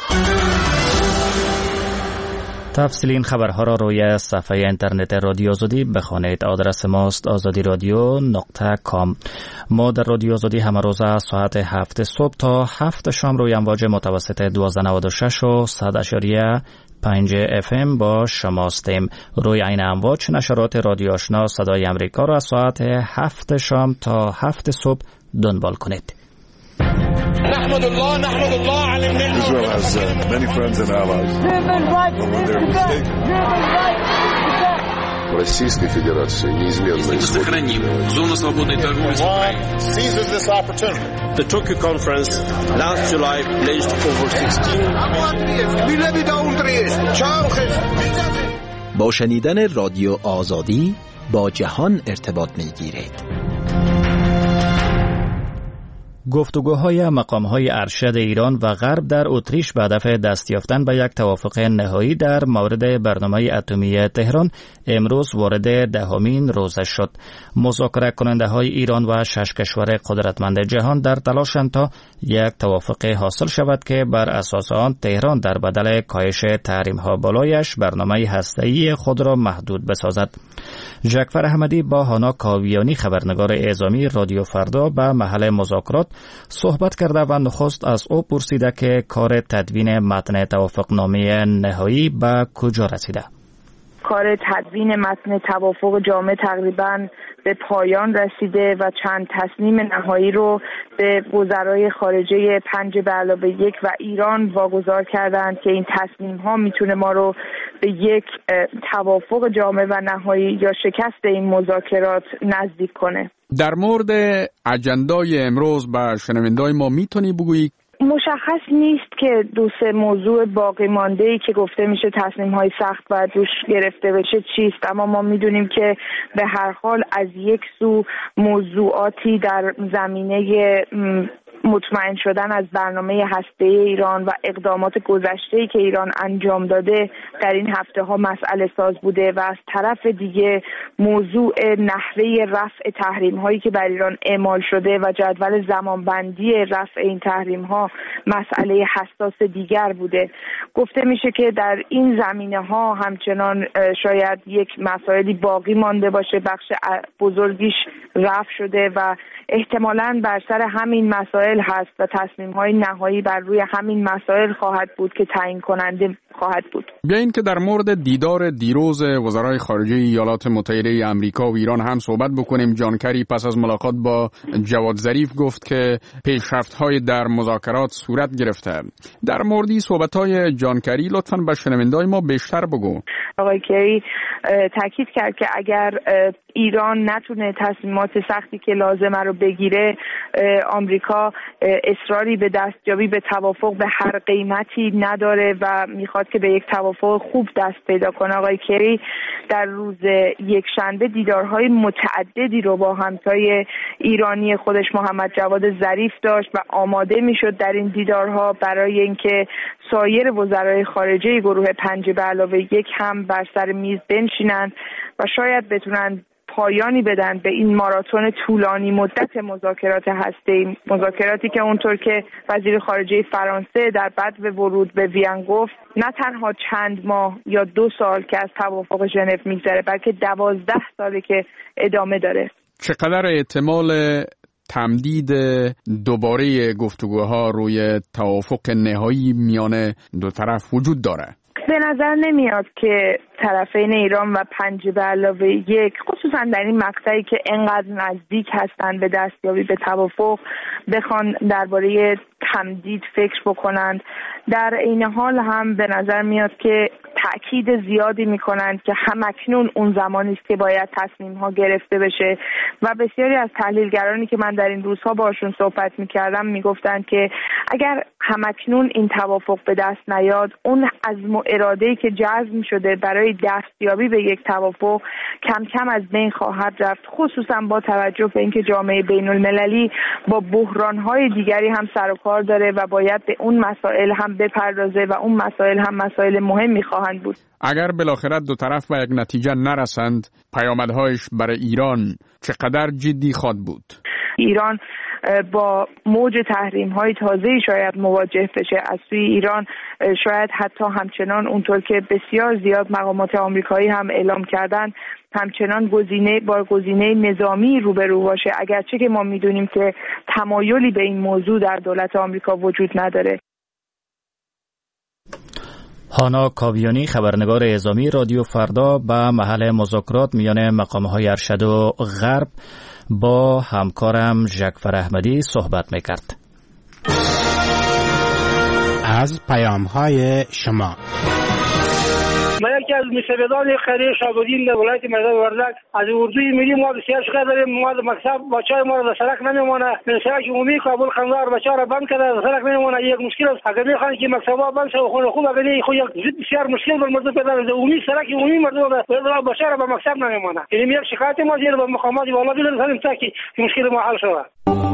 تفصیل این خبرها را روی صفحه اینترنت رادیو آزادی بخوانید. آدرس ماست azadiradyo.com. ما در رادیو آزادی همه روز از ساعت 7 صبح تا 7 شام روی امواج متوسط 1296 و 100.5 FM با شما هستیم. روی این امواج نشرات رادیو آشنا صدای امریکا را از ساعت 7 شام تا 7 صبح دنبال کنید. نحمد الله على Israel has many friends and allies. Российской Федерации неизменно сохраним зону свободной торговли с Украиной. Seizes this opportunity. The Tokyo conference last July pledged over 16 با شنیدن رادیو آزادی با جهان ارتباط می‌گیرید. گفتگوهای مقام‌های ارشد ایران و غرب در اتریش به هدف دست یافتن به یک توافق نهایی در مورد برنامه اتمی تهران امروز وارد 10مین روزش شد. مذاکره کننده‌های ایران و 6 کشور قدرتمند جهان در تلاشند تا یک توافق حاصل شود که بر اساس آن تهران در بدل کاهش تحریم‌ها بالایش برنامه هسته‌ای خود را محدود بسازد. جعفر احمدی با هانا کاویانی خبرنگار اعزامی رادیو فردا به محل مذاکرات صحبت کرده و نخست از او پرسیده که کار تدوین متن توافقنامه نهایی به کجا رسیده. کار تدوین متن توافق جامع تقریباً به پایان رسیده و چند تصمیم نهایی رو به وزرای خارجه 5+1 و ایران واگذار کردند که این تصمیم ها میتونه ما رو به یک توافق جامع و نهایی یا شکست این مذاکرات نزدیک کنه. در مورد اجندای امروز به شنوندای ما میتونی بگویی؟ مشخص نیست که 2-3 موضوع باقی مانده‌ای که گفته میشه تصمیم‌های سخت باید روش گرفته بشه چیست، اما ما میدونیم که به هر حال از یک سو موضوعاتی در زمینه مطمئن شدن از برنامه هسته ایران و اقدامات گذشته‌ای که ایران انجام داده در این هفته ها مسئله ساز بوده و از طرف دیگه موضوع نحوه رفع تحریم هایی که بر ایران اعمال شده و جدول زمانبندی رفع این تحریم ها مسئله حساس دیگر بوده. گفته میشه که در این زمینه ها همچنان شاید یک مسائلی باقی مانده باشه، بخش بزرگیش رفع شده و احتمالاً بر سر همین مسائل هست و تصمیم‌های نهایی بر روی همین مسائل خواهد بود که تعیین کننده خواهد بود. بیایید که در مورد دیدار دیروز وزرای خارجه ایالات متحده آمریکا و ایران هم صحبت بکنیم. جان کری پس از ملاقات با جواد ظریف گفت که پیشرفت‌های در مذاکرات صورت گرفته. در مورد صحبت‌های جان کری لطفاً به شنونده‌های ما بیشتر بگو. آقای کری تاکید کرد که اگر ایران نتونه تصمیمات سختی که لازمه رو بگیره، آمریکا اصراری به دستیابی به توافق به هر قیمتی نداره و میخواد که به یک توافق خوب دست پیدا کنه. آقای کری در روز یکشنبه دیدارهای متعددی رو با همتای ایرانی خودش محمد جواد ظریف داشت و آماده میشد در این دیدارها برای اینکه سایر وزرای خارجه گروه 5+1 هم بر سر میز بنشینند و شاید بتونن پایانی بدن به این ماراتون طولانی مدت مذاکرات هسته‌ای، مذاکراتی که اونطور که وزیر خارجه فرانسه در بدو ورود به وین گفت نه تنها چند ماه یا 2 سال که از توافق ژنو میگذره، بلکه 12 ساله که ادامه داره. چقدر احتمال تمدید دوباره گفتگوها روی توافق نهایی میان دو طرف وجود داره؟ به نظر نمیاد که طرفین ایران و 5+1 خصوصا در این مقطعی که انقدر نزدیک هستند به دستیابی به توافق بخوان درباره تمدید فکر بکنند. در این حال هم به نظر میاد که تأکید زیادی میکنند که همکنون اون زمانی است که باید تصمیم ها گرفته بشه و بسیاری از تحلیلگرانی که من در این روزها باشون صحبت میکردم میگفتند که اگر همکنون این توافق به دست نیاد، اون عزم و اراده‌ای که جزم شده برای دستیابی به یک توافق کم کم از بین خواهد رفت، خصوصا با توجه به اینکه جامعه بین‌المللی با بحران‌های دیگری هم سر و کار داره و باید به اون مسائل هم بپردازه و اون مسائل هم مسائل مهمی خواهند بود. اگر بالاخره دو طرف به یک نتیجه نرسند، پیامدهایش برای ایران چقدر جدی خواهد بود؟ ایران با موج تحریم‌های تازه‌ای شاید مواجه بشه. از سوی ایران شاید حتی همچنان اونطور که بسیار زیاد مقامات آمریکایی هم اعلام کردن، همچنان گزینه نظامی روبرو باشه، اگرچه که ما میدونیم که تمایلی به این موضوع در دولت آمریکا وجود نداره. هانا کاویانی، خبرنگار اعزامی رادیو فردا، به محل مذاکرات میان مقام‌های ارشد و غرب با همکارم ژکفر احمدی صحبت میکرد. از پیام‌های شما. من یکی از مستبدان خیریه شاگردین در ولایت میدان وردک از اردوی ملی ما بسیار شکایت داریم. ما در مکتب بچه‌های ما در سرک نمیمونه، من سرک عمومی کابل قندهار بچه‌ها را بند کرده، در سرک نمیمونه. یک مشکل است. اگر میخوان که مکتب‌ها بند شه و خونه خوب اگر خو یک بسیار مشکل بر مردم پیدا است. عمومی سرک عمومی مردم را بچه‌ها را به مکتب نمیمونه. این یک شکایت ما زیر به مقامات والا برسانیم تا که مشکل ما حل شود.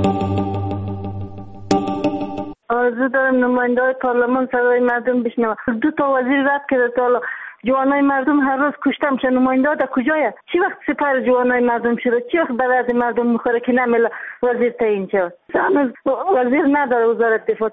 آرزو دارم نماینده‌های پارلمان صدای مردم بشنوه. 2 وزیر رد کرده تا جوانای مردم هر روز کشته میشن. نماینده در کجایه؟ چی وقت سپر جوانای مردم شده؟ چی وقت به درد مردم میخوره که نمیله وزیر تعیین شد؟ هنوز وزیر نداره وزارت دفاع.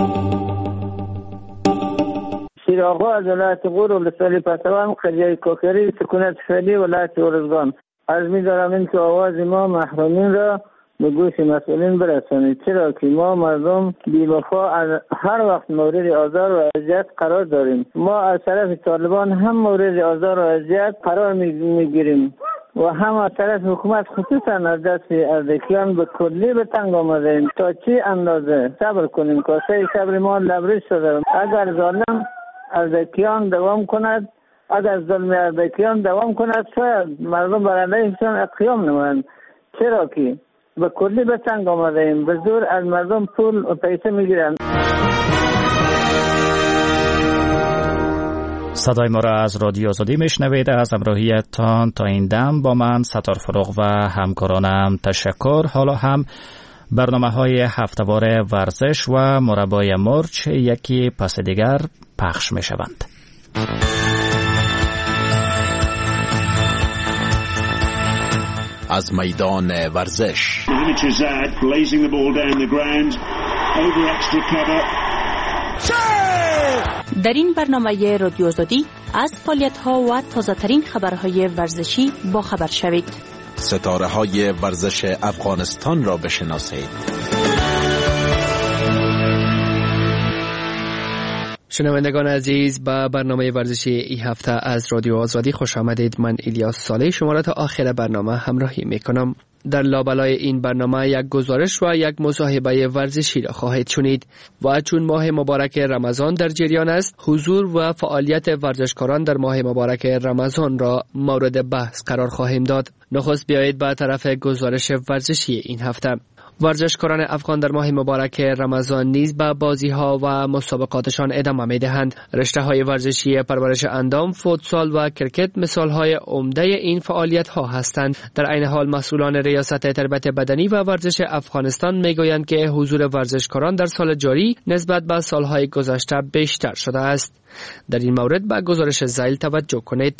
شیراغا از ولایت غور و لسالی پسوان خریه کوکری سکونت فعلی ولایت ارزگان. عرض می‌دارم این که آواز ما محرومین را به گوش مسئولین برسانید، چرا که ما مردم بی‌وفا از هر وقت مورد آزار و اذیت قرار داریم. ما از طرف طالبان هم مورد آزار و اذیت قرار میگیریم و هم از طرف حکومت خصوصا از دست اردکیان به کلی به تنگ آمدیم. تا چی اندازه صبر کنیم؟ کاسه صبر ما لبریز شده. اگر ظالم اردکیان دوام کند، اگر ظلم اردکیان دوام کند، شاید مردم بر علیهشان قیام نمایند، چرا که به کلی به تنگ آمده ایم. به زور از مردم پول و پیسه میگیرند. صدای ما را از رادیو آزادی میشنوید. از همراهیتان تا این دم با من ستار فروغ و همکارانم تشکر. حالا هم برنامه‌های هفته‌وار ورزش و مربای مرچ یکی پس دیگر پخش می‌شوند. از میدان ورزش در این برنامه رادیو آزادی از فعالیت‌ها و تازه‌ترین خبرهای ورزشی با خبر شوید. ستاره‌های ورزش افغانستان را بشناسید. شنوندگان عزیز، به برنامه ورزشی این هفته از رادیو آزادی خوش آمدید. من الیاس صالح شما را تا آخر برنامه همراهی میکنم. در لابلای این برنامه یک گزارش و یک مصاحبه ورزشی را خواهید شنید و چون ماه مبارک رمضان در جریان است، حضور و فعالیت ورزشکاران در ماه مبارک رمضان را مورد بحث قرار خواهیم داد. نخست بیایید به طرف گزارش ورزشی این هفته. ورزشکاران افغان در ماه مبارک رمضان نیز به بازی‌ها و مسابقاتشان ادامه می‌دهند. رشته‌های ورزشی پرورش اندام، فوتسال و کرکت مثال‌های عمده این فعالیت‌ها هستند. در عین حال مسئولان ریاست تربیت بدنی و ورزش افغانستان می‌گویند که حضور ورزشکاران در سال جاری نسبت به سال‌های گذشته بیشتر شده است. در این مورد به گزارش ذیل توجه کنید.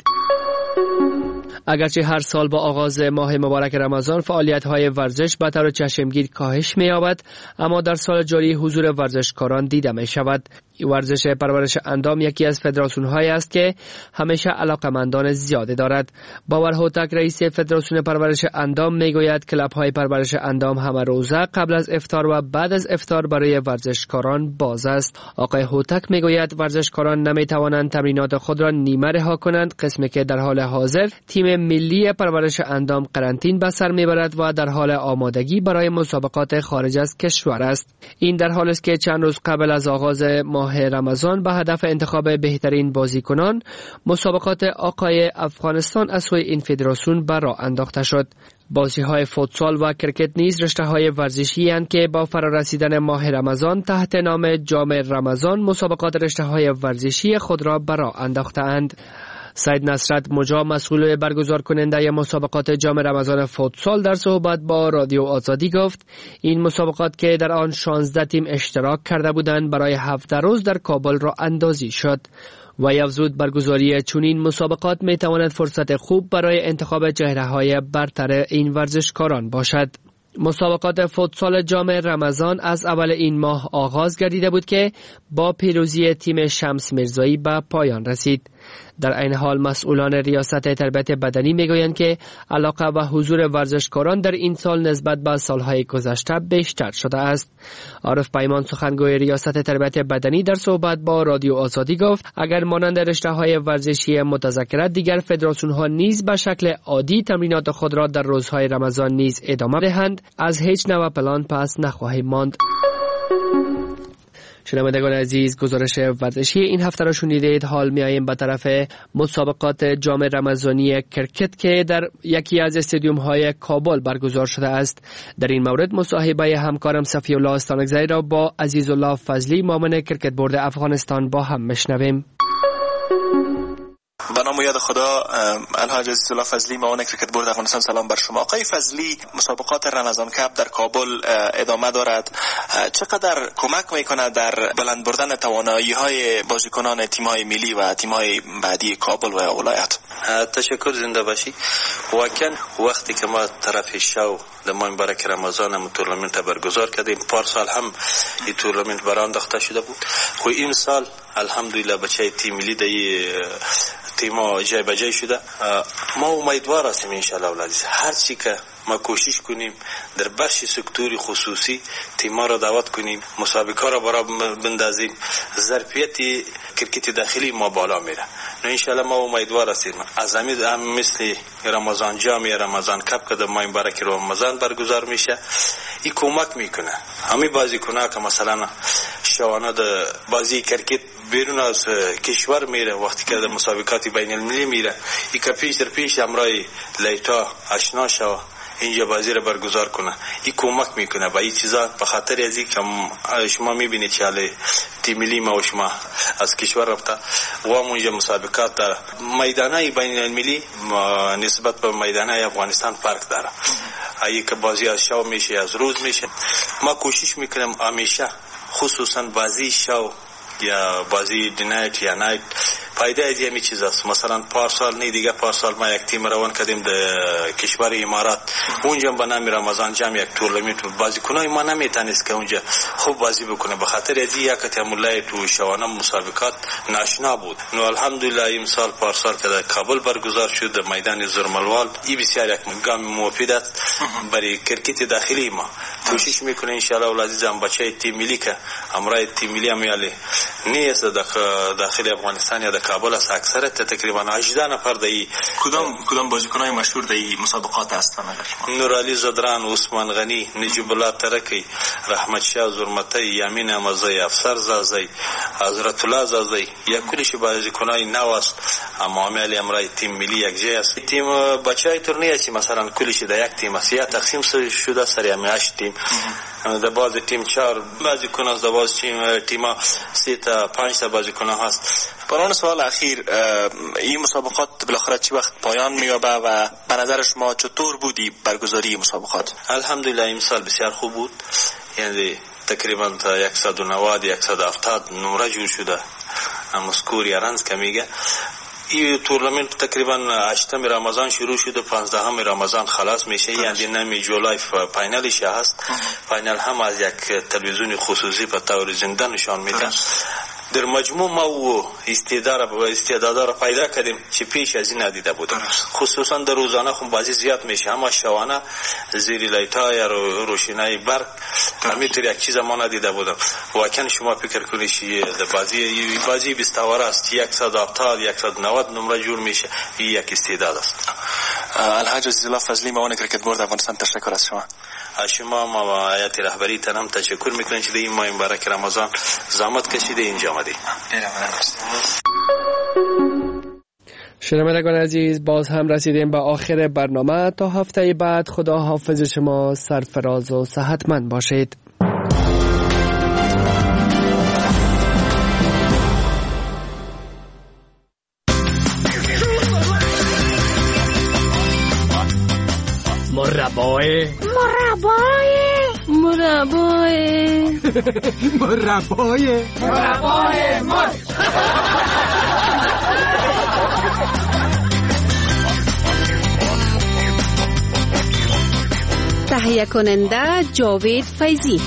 اگرچه هر سال با آغاز ماه مبارک رمضان فعالیت‌های ورزش به طور چشمگیر کاهش می‌یابد، اما در سال جاری حضور ورزشکاران دیده می‌شود. ورزش پرورش اندام یکی از فدراسیون‌هایی است که همیشه علاقه‌مندان زیادی دارد. باور هوتک رئیس فدراسیون پرورش اندام می‌گوید کلب‌های پرورش اندام همه روزه قبل از افطار و بعد از افطار برای ورزشکاران باز است. آقای هوتک می‌گوید ورزشکاران نمی‌توانند تمرینات خود را نیمه رها کنند، قسمی که در حال حاضر تیم ملی پرورش اندام قرنطین به سر می‌برد و در حال آمادگی برای مسابقات خارج از کشور است. این در حالی است که چند روز قبل از آغاز ماه رمضان به هدف انتخاب بهترین بازیکنان مسابقات آقای افغانستان از سوی این فدراسیون به راه انداخته شد. بازی‌های فوتسال و کرکت نیز رشته‌های ورزشی اند که با فرارسیدن ماه رمضان تحت نام جام رمضان مسابقات رشته‌های ورزشی خود را به راه انداخته‌اند. سید نصرت مجا مسئول برگزار کننده مسابقات جام رمضان فوتسال در صحبت با رادیو آزادی گفت این مسابقات که در آن 16 تیم اشتراک کرده بودند برای 7 روز در کابل را اندازی شد و افزود برگزاری چنین مسابقات می تواند فرصت خوب برای انتخاب چهره‌های برتر این ورزشکاران باشد. مسابقات فوتسال جام رمضان از اول این ماه آغاز گردیده بود که با پیروزی تیم شمس میرزایی به پایان رسید. در این حال مسئولان ریاست تربیت بدنی میگویند که علاقه و حضور ورزشکاران در این سال نسبت به سالهای گذشته بیشتر شده است. عارف پیمان سخنگوی ریاست تربیت بدنی در صحبت با رادیو آزادی گفت اگر مانند رشته‌های ورزشی متذکره دیگر فدراسیون‌ها نیز به شکل عادی تمرینات خود را در روزهای رمضان نیز ادامه دهند، از هیچ نوع پلان پس نخواهیم ماند. شنوندگان عزیز، گزارش ورزشی این هفته را شنیدید. حال میاییم به طرف مسابقات جام رمضانی کرکت که در یکی از استادیوم‌های کابل برگزار شده است. در این مورد مصاحبه همکارم صفی الله استانکزی را با عزیز الله فضلی معاون کرکت بورد افغانستان با هم میشنویم. به نام و یاد خدا، الحاج عزیز الله فضلی معاون کرکت بورد افغانستان. سلام بر شما. آقای فضلی، مسابقات رمضان کپ در کابل ادامه دارد. چقدر کمک میکنه در بلند بردن توانایی‌های بازیکنان تیم‌های ملی و تیم‌های بعدی کابل و ولایت؟ تشکر، زنده باشی. واقعا وقتی که ما طرف شو در ماه مبارک رمضان هم تورنمنت برگزار کردیم، پارسال هم این تورنمنت برای انداخته شده بود. خو این سال الحمدلله بچه تیم ملی دی تیما جای بجای شده. ما امیدوار هستیم انشالله ولادیز هر چی که ما کوشش کنیم در بخش سکتوری خصوصی تیما را دعوت کنیم، مسابقه را برای بندازیم، ظرفیت کرکت داخلی ما بالا میره. نه انشالله ما امیدوار هستیم از همین مثل رمضان جام یا رمضان کپ که در ماه مبارک رمضان برگزار میشه، این کمک میکنه همین بازیکن‌ها که مثلا شوانه د بازی کرکت بیرون از کشور میره، وقتی که در مسابقات بین المللی میره، این که پیش در پیش همراه لیتا آشنا شو اینجا بازی را برگزار کنه، این کمک میکنه به این چیزا. به خاطر ازی که شما میبینید که حالا تیم ملی ما و شما از کشور رفته و اونجا مسابقات در میدانهای بین المللی نسبت به میدانهای افغانستان فرق داره. که بازی از شب میشه از روز میشه. ما کوشش میکنیم همیشه خصوصا بازی شب یا بازی نایت یا نایت فایده از همین چیز است. مثلا پارسال ما یک تیم روان کردیم در کشور امارات، اونجا به نام رمضان جام یک تورنمنت بازیکنای ما نمیتونست که اونجا خوب بازی بکنه به خاطر از یک تمولای تو شوانه مسابقات ناشنا بود. نو الحمدلله امسال پارسال که در کابل برگزار شد در میدان زرملوال، این بسیار یک گام مفید است برای کرکت داخلی ما. کوشش میکنه ان شاء الله ولازم بچهای تیم ملی که امرای تیم ملی امیالی نیست داخل افغانستان یا کابل است، اکثرت تقریبا 18 نفر دایی. کدام بازیکنای مشهور دایی مسابقات هستند؟ نورعلی زدران، عثمان غنی، نجیب الله ترکی، رحمت شاه زرمتی، یامین امزی، افسر زازی، حضرت الله زازی، یا کلیش بازیکنای نو است. اما عملی امرای تیم ملی یک جای است. تیم بچهای تورنیر چی مثلا کلیش در یک تیم است یا تقسیم شده سری 8 تیم. در باز تیم 4 بازیکن است، در باز تیم 3 تا 5 تا بازیکن هست. برای سوال اخیر، این مسابقات بالاخره چی وقت پایان می‌یابه و به نظر شما چطور بودی برگزاری مسابقات؟ الحمدلله این سال بسیار خوب بود، یعنی تقریبا تا 190-170 نمره جور شده. مسکور یا رنز که میگه این تورنمنت تقریبا 8 رمضان شروع شده، 15 رمضان خلاص میشه، یعنی 9 جولای فاینالش هست. فاینال هم از یک تلویزیون خصوصی به طور زنده نشان میده. در مجموع ما و استعدادا را پیدا کردیم که پیش از این ندیده بودیم. خصوصا در روزانه خون بازی زیاد میشه، اما شوانه زیر لایتا یا روشنایی برق همینطور یک چیز ما ندیده بودم. واقعا شما فکر کنید در بازی 20 اوور است، 170-190 نمره جور میشه. این یک استعداد است. الحاج عزیزالله فضلی، معاون کرکت بورد افغانستان، تشکر از شما. از شما ما هیئت رهبری تنم تشکر میکنم که در این ماه مبارک رمضان زحمت کشیده اینجا آمدید. شنوندگان عزیز، باز هم رسیدیم به آخر برنامه. تا هفته بعد خدا حافظ شما، سرفراز و صحتمند باشید. مربای مرچ. تهیه کننده جاوید فیضی.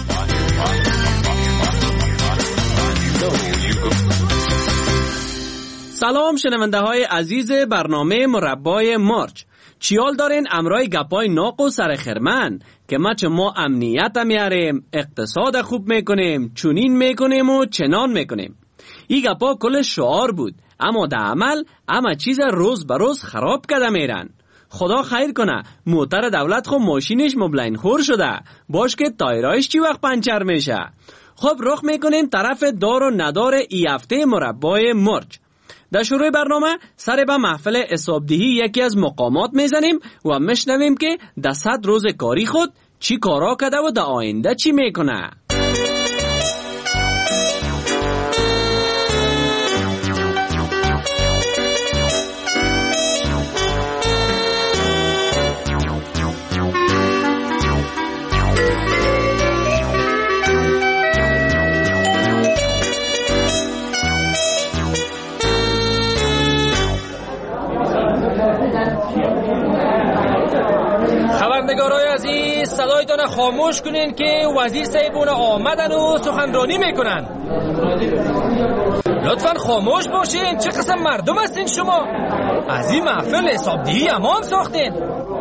سلام شنونده های عزیز برنامه مربای مارچ. چیال دارین امرای گپای ناق و سرخرمن که ما امنیت میاریم، اقتصاد خوب میکنیم، چونین میکنیم و چنان میکنیم. این گپا کل شعار بود، اما در عمل اما چیز روز به روز خراب کرده میرن. خدا خیر کنه موتر دولت خو ماشینش مبلین خور شده، باش که تایرایش چی وقت پنچر میشه. خب رخ میکنیم طرف دار و ندار ای هفته مربای مارچ. در شروع برنامه سر به محفل حسابدهی یکی از مقامات میزنیم و میشنویم که در 100 روز کاری خود چی کارا کرده و در آینده چی میکنه. خبرنگارای عزیز، صدایتان خاموش کنین که وزیر صاحبون آمدن و سخنرانی میکنن. لطفاً خاموش باشین. چه قسم مردم هستین شما؟ از این محفل حسابدهی امان ساختین.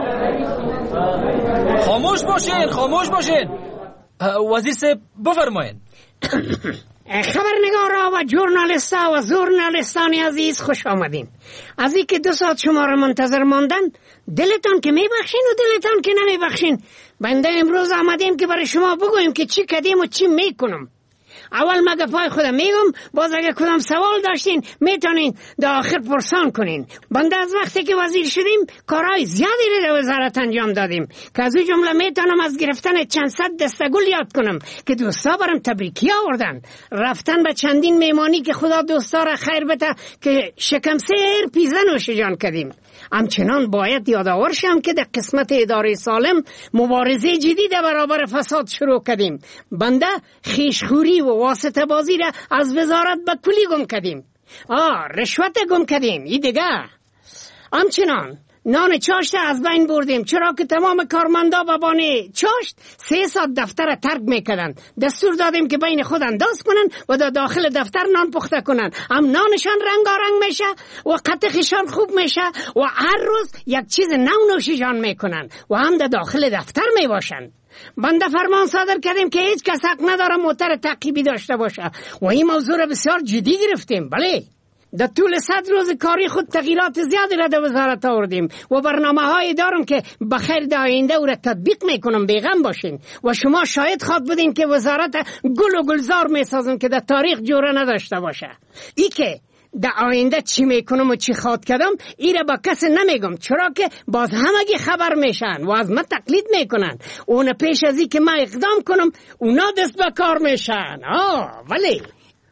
خاموش باشین. وزیر صاحب بفرمایین. خبرنگارا و ژورنالیستا و ژورنالیستان عزیز خوش آمدین. از این که 2 ساعت شما را منتظر ماندن، دلتان که میبخشین و دلتان که نمیبخشین. بنده امروز آمدیم که برای شما بگویم که چی کردیم و چی میکنم. اول مگه پای خودم میگم، باز اگه کدام سوال داشتین میتونین در آخر پرسان کنین. بنده از وقتی که وزیر شدیم کارهای زیادی رو در وزارت انجام دادیم که از اون جمله میتونم از گرفتن چند صد دسته گل یاد کنم که دوستا برام تبریکی آوردن، رفتن به چندین میمانی که خدا دوستا را خیر بده که شکم سیر پیزه نوش جان کردیم. همچنان باید یادآور شم که در قسمت اداره سالم مبارزه جدید برابر فساد شروع کردیم. بنده خیشخوری و واسطه بازی را از وزارت به کلی گم کردیم. رشوت گم کردیم. این دیگه همچنان نان چاشت از بین بردیم، چرا که تمام کارمندا به بانه چاشت 3 ساعت دفتر ترک میکردن. دستور دادیم که بین خود انداز کنن و در داخل دفتر نان پخته کنن. هم نانشان رنگارنگ میشه و قطعشان خوب میشه و هر روز یک چیز نو نوشیجان میکنن و هم در داخل دفتر میباشن. بنده فرمان صادر کردیم که هیچ کس حق نداره موتر تعقیبی داشته باشه و این موضوع را بسیار جدی گرفتیم. بله، در طول 100 روز کاری خود تغییرات زیادی را در وزارت آوردیم و برنامه هایی دارم که بخیر در آینده او را تطبیق میکنم. بیغم باشین و شما شاید خواد بودین که وزارت گل و گلزار میسازم که در تاریخ جوره نداشته باشه. ای که در آینده چی میکنم و چی خواد کردم ای را با کس نمیگم، چرا که باز همگی خبر میشن و از من تقلید میکنن. اون پیش از ای که من اقدام کنم اونا دست به کار میشن. ولی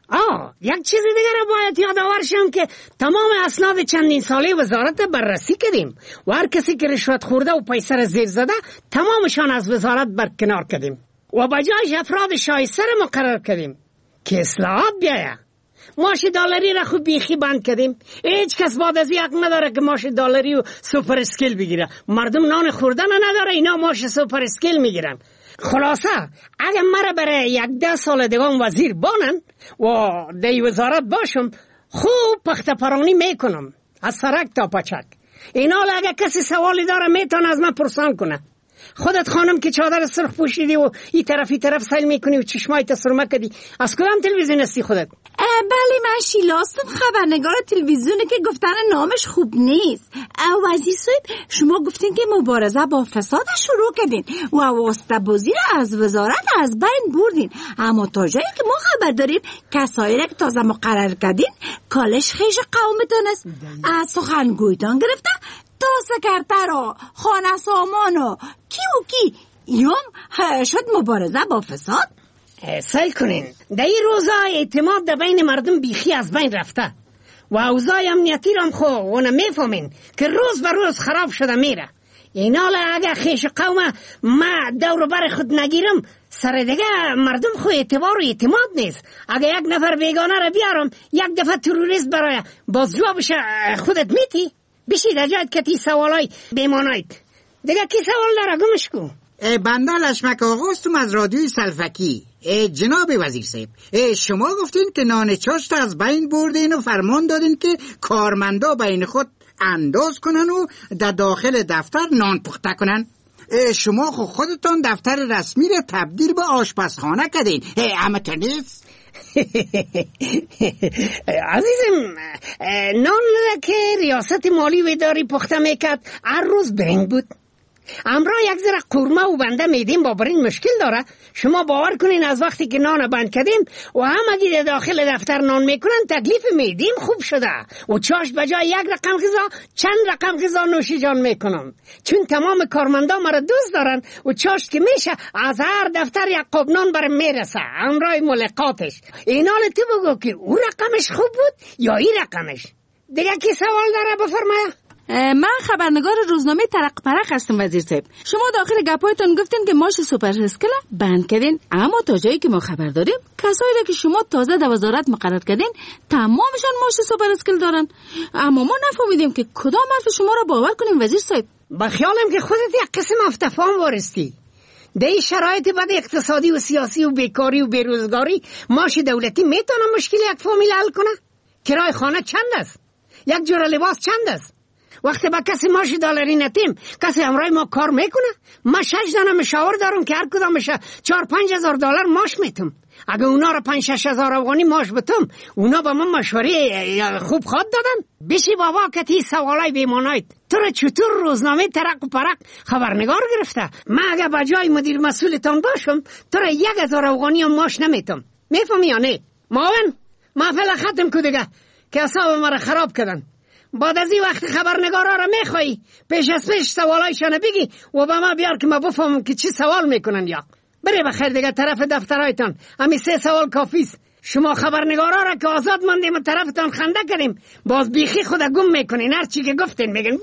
یک چیز دیگر را باید یادآور شم که تمام اسناد چندین ساله وزارت بررسی کردیم و هر کسی که رشوت خورده و پیسه را زیر زده تمامشان از وزارت برکنار کردیم و بجایش افراد شایسته را مقرر کردیم که اصلاحات بیاید. ماش دلاری را خوب بیخی بند کردیم. هیچ کس بعد از حق نداره که ماش دلاری و سوپر اسکیل بگیره. مردم نان خوردن نداره، اینا ماش سوپر اسکیل میگیرن. خلاصه اگه مرا برای 10 سال دیگه وزیر بانن و در وزارت باشم خوب پخته پرانی میکنم از سرک تا پچک. اینا اگه کسی سوالی داره میتونه از من پرسان کنه. خودت خانم که چادر سرخ پوشیدی و این طرف سیل میکنی و چشمایت سرمه کردی، از کدام تلویزیون هستی خودت؟ بله من شیلاستم، خبرنگار تلویزیونه که گفتن نامش خوب نیست. وزیر صاحب شما گفتین که مبارزه با فساد شروع کردین و واسطه بازی را از وزارت از بین بردین، اما تا جایی که ما خبر داریم کسایی را که تازه مقرر کردین کالش خیش قومتون است. از سخنگویتان گرفته تا سکرتر و خانه سامان و کی یوم شد مبارزه با فساد. سعی کنین در این روزا اعتماد در بین مردم بیخی از بین رفته و اوضاع امنیتی را هم اونم میفهمین که روز به روز خراب شده میره. اینا اگه خیش قوم ما دور بر خود نگیرم سر دیگه مردم خود اعتبار و اعتماد نیست. اگه یک نفر بیگانه را بیارم یک دفعه تروریست برای باز جوابش خودت میتی بشی در جایت که تی سوالای بیمانایت دیگه کی سوال داره گمش کن. بنده لشمک آقاستم از رادیوی سلفکی. جناب وزیر صاحب شما گفتین که نان چاشت از بین بردین و فرمان دادین که کارمندا بین خود انداز کنن و در داخل دفتر نان پخته کنن. شما خودتان دفتر رسمی را تبدیل به آشپزخانه کردین، اما تو نیست؟ عزیزم نان که ریاست مالی و اداری پخته میکرد هر روز برنگ بود. امرا یک ذره قورمه و بنده میدیم با برنگ مشکل داره. شما باور کنین از وقتی که نان بند کردیم و همگی در داخل دفتر نان میکنن تکلیف میدیم خوب شده و چاشت بجای 1 رقم غذا چند رقم غذا نوشی جان میکنم، چون تمام کارمندا مرا دوست دارن و چاشت که میشه از هر دفتر 1 قاب نان برم میرسه امرای ملاقاتش. اینال تو بگو که او رقمش خوب بود یا این رقمش. دیگه کی سوال داره بفرمایه. من خبرنگار روزنامه ترق پرق هستم وزیر صاحب. شما داخل گپایتون گفتین که ماش سوپر اسکیل بند کردین، اما تا جایی که ما خبر داریم کسایی را که شما تازه در وزارت مقرر کردین تمامشان ماش سوپر اسکیل دارن، اما ما نفهمیدیم که کدام حرف شما را باور کنیم وزیر صاحب. با خیالم که خودت یک قسم افتفام وارستی. در این شرایط بد اقتصادی و سیاسی و بیکاری و بیروزگاری ماش دولتی میتونه مشکل یک فامیل حل کنه؟ کرای خانه چند است؟ یک جور لباس چند است؟ وقتی با کسی ماش دلاری نتیم کسی همراه ما کار میکنه؟ ما 6 دانه مشاور دارم که هر کدامش 4-5 هزار دلار ماش میتم. اگه اونا را 5-6 هزار افغانی ماش بتم اونا با من مشوره خوب خواد دادن. بشی بابا کتی سوالای بیمانایت تو را چطور روزنامه ترق و پرق خبرنگار گرفته؟ من اگه با جای مدیر مسئولتان باشم تو را 1000 افغانی هم ماش نمیتم. میفهمی یا نه؟ معاون محفل ختم کو دیگه که اعصاب ما را خراب کردن. بعد از این وقت خبرنگارا را میخوایی پیش از پیش سوالایشان بگی و با ما بیار که ما بفهمم که چی سوال میکنن. یا بری بخیر دیگه طرف دفترایتان. همین 3 سوال کافیست. شما خبرنگارا را که آزاد ماندیم طرفتان خنده کردیم باز بیخی خود گم میکنین. هر چی که گفتین میگن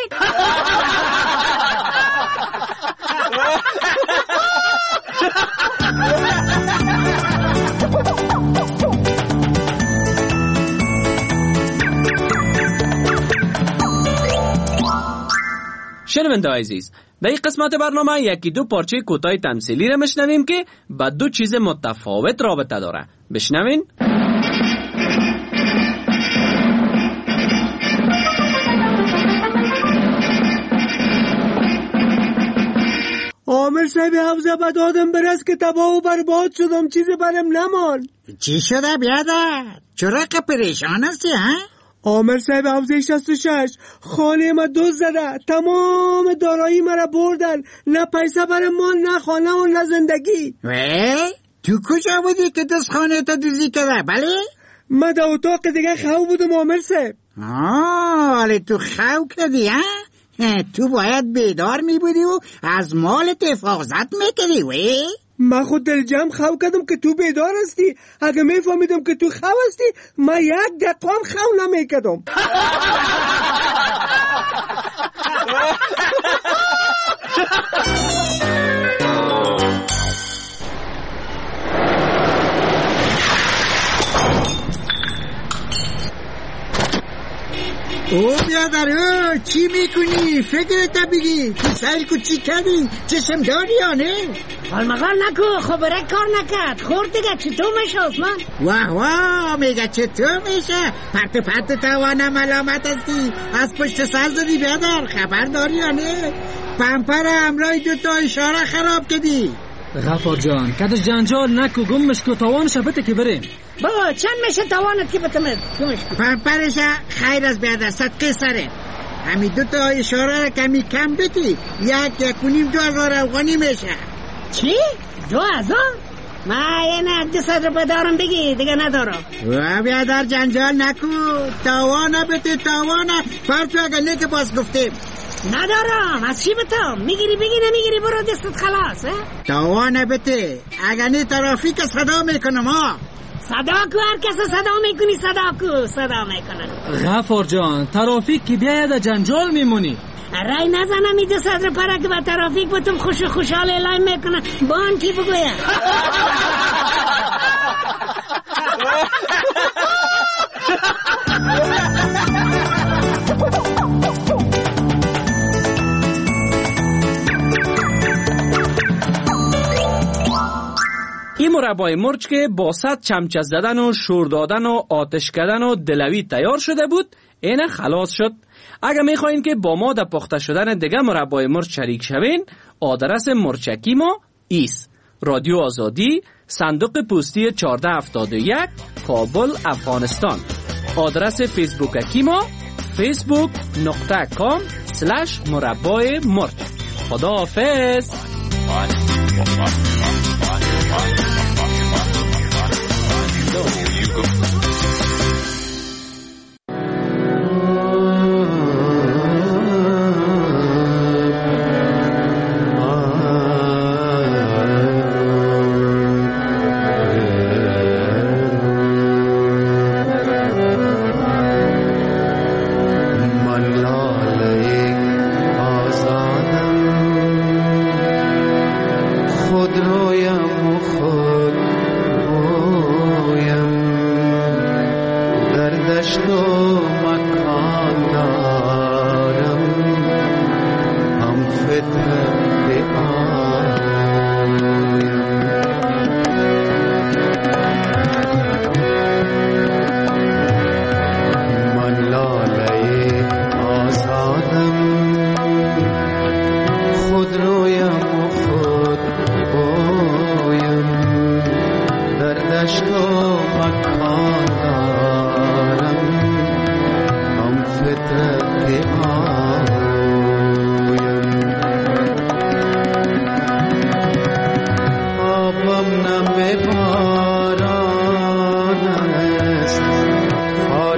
شنونده عزیز، در این قسمت برنامه یکی دو پارچه کوتاه تمثیلی را میشنویم که با 2 چیز متفاوت رابطه داره. بشنوین. عامر صاحب حوزه به دادم برس که تباه و برباد شدم، چیزی برم نمان. چی شده بیادر؟ چرا که پریشان هستی ها؟ عامر صاحب حوزه 66 خانه ما دزد زده، تمام دارایی مرا بردن، نه پیسه برم مال، نه خانه و نه زندگی. تو کجا بودی که دست خانه تا دوزی کرده؟ بله؟ من در اتاق دیگه خو بودم عامر صاحب. حالا تو خو کردی ها؟ تو باید بیدار می بودی و از مالت حفاظت میکردی وی؟ من خود دل جمع خو کردم که تو بیدار هستی. اگه میفهمیدم که تو خو هستی من 1 دقیقه هم خو نمیکردم. او بیادر چی میکنی؟ فکرت بگی تو سیل کو چی کردی؟ چشم داری یا نه؟ حال نکو خبره کار نکرد. خورد دیگه چطور میشه عثمان؟ واه میگه چطور میشه؟ پرت توانم ملامت هستی. از پشت سر زدی بیادر، خبر داری یا نه؟ پمپر همراه 2 تا اشاره خراب کردی. غفار جان کدش جنجال نکو، گمش کو توانش بده که بریم. بابا چند میشه توانت که بتمد؟ پمپرش خیر از بیادر صدقه سره. همین 2 تا اشاره را کمی کم بدی 1.5-2,000 افغانی میشه. چی؟ 2,000؟ من یه 200 روپه دارم بگی دیگه ندارم. و بیادر جنجال نکو، توانه بده توانه. فرطو اگر نه که باز گفتیم ندارم. از چی بتم؟ میگیری بگی نمیگیری برو دستت خلاص. توانه بده اگر نه ترافیک صدا میکنم ها. صدا کو هر کس صدا میکنی، صدا میکنن. غفار جان ترافیک که بیاید جنجال میمونی. رای نزنم این 200 روپه که با ترافیک بتم خوشحال اعلام میکنن. بان کی بگویم؟ این مربای مرچ که با 100 چمچه زدن و شور دادن و آتش کردن و دلوی تیار شده بود، اینه خلاص شد. اگه میخواین که با ما در پخته شدن دیگه مربای مرچ شریک شوین، آدرس مرچکی ما ایست: رادیو آزادی، صندوق پستی 1471، کابل، افغانستان. آدرس فیسبوکی ما facebook.com/مربای مرچ. خداحافظ.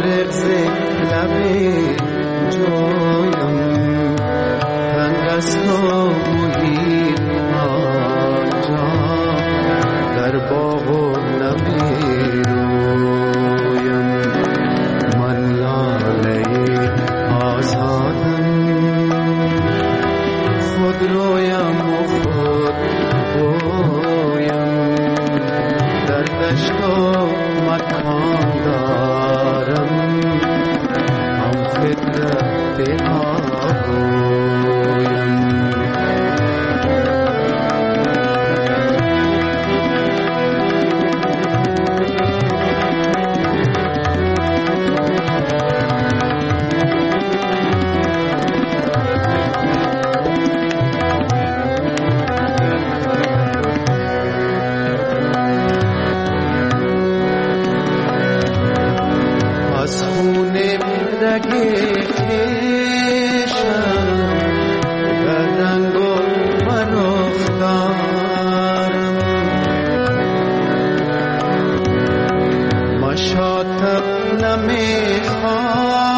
فارغ ز لب جویم تنگ است و محیط آنجا در باغ و نمیرویم من لاله آزادم خود رویم و خود بویم در دشت و مکان دارم هم فطرت آگویم نمیخوام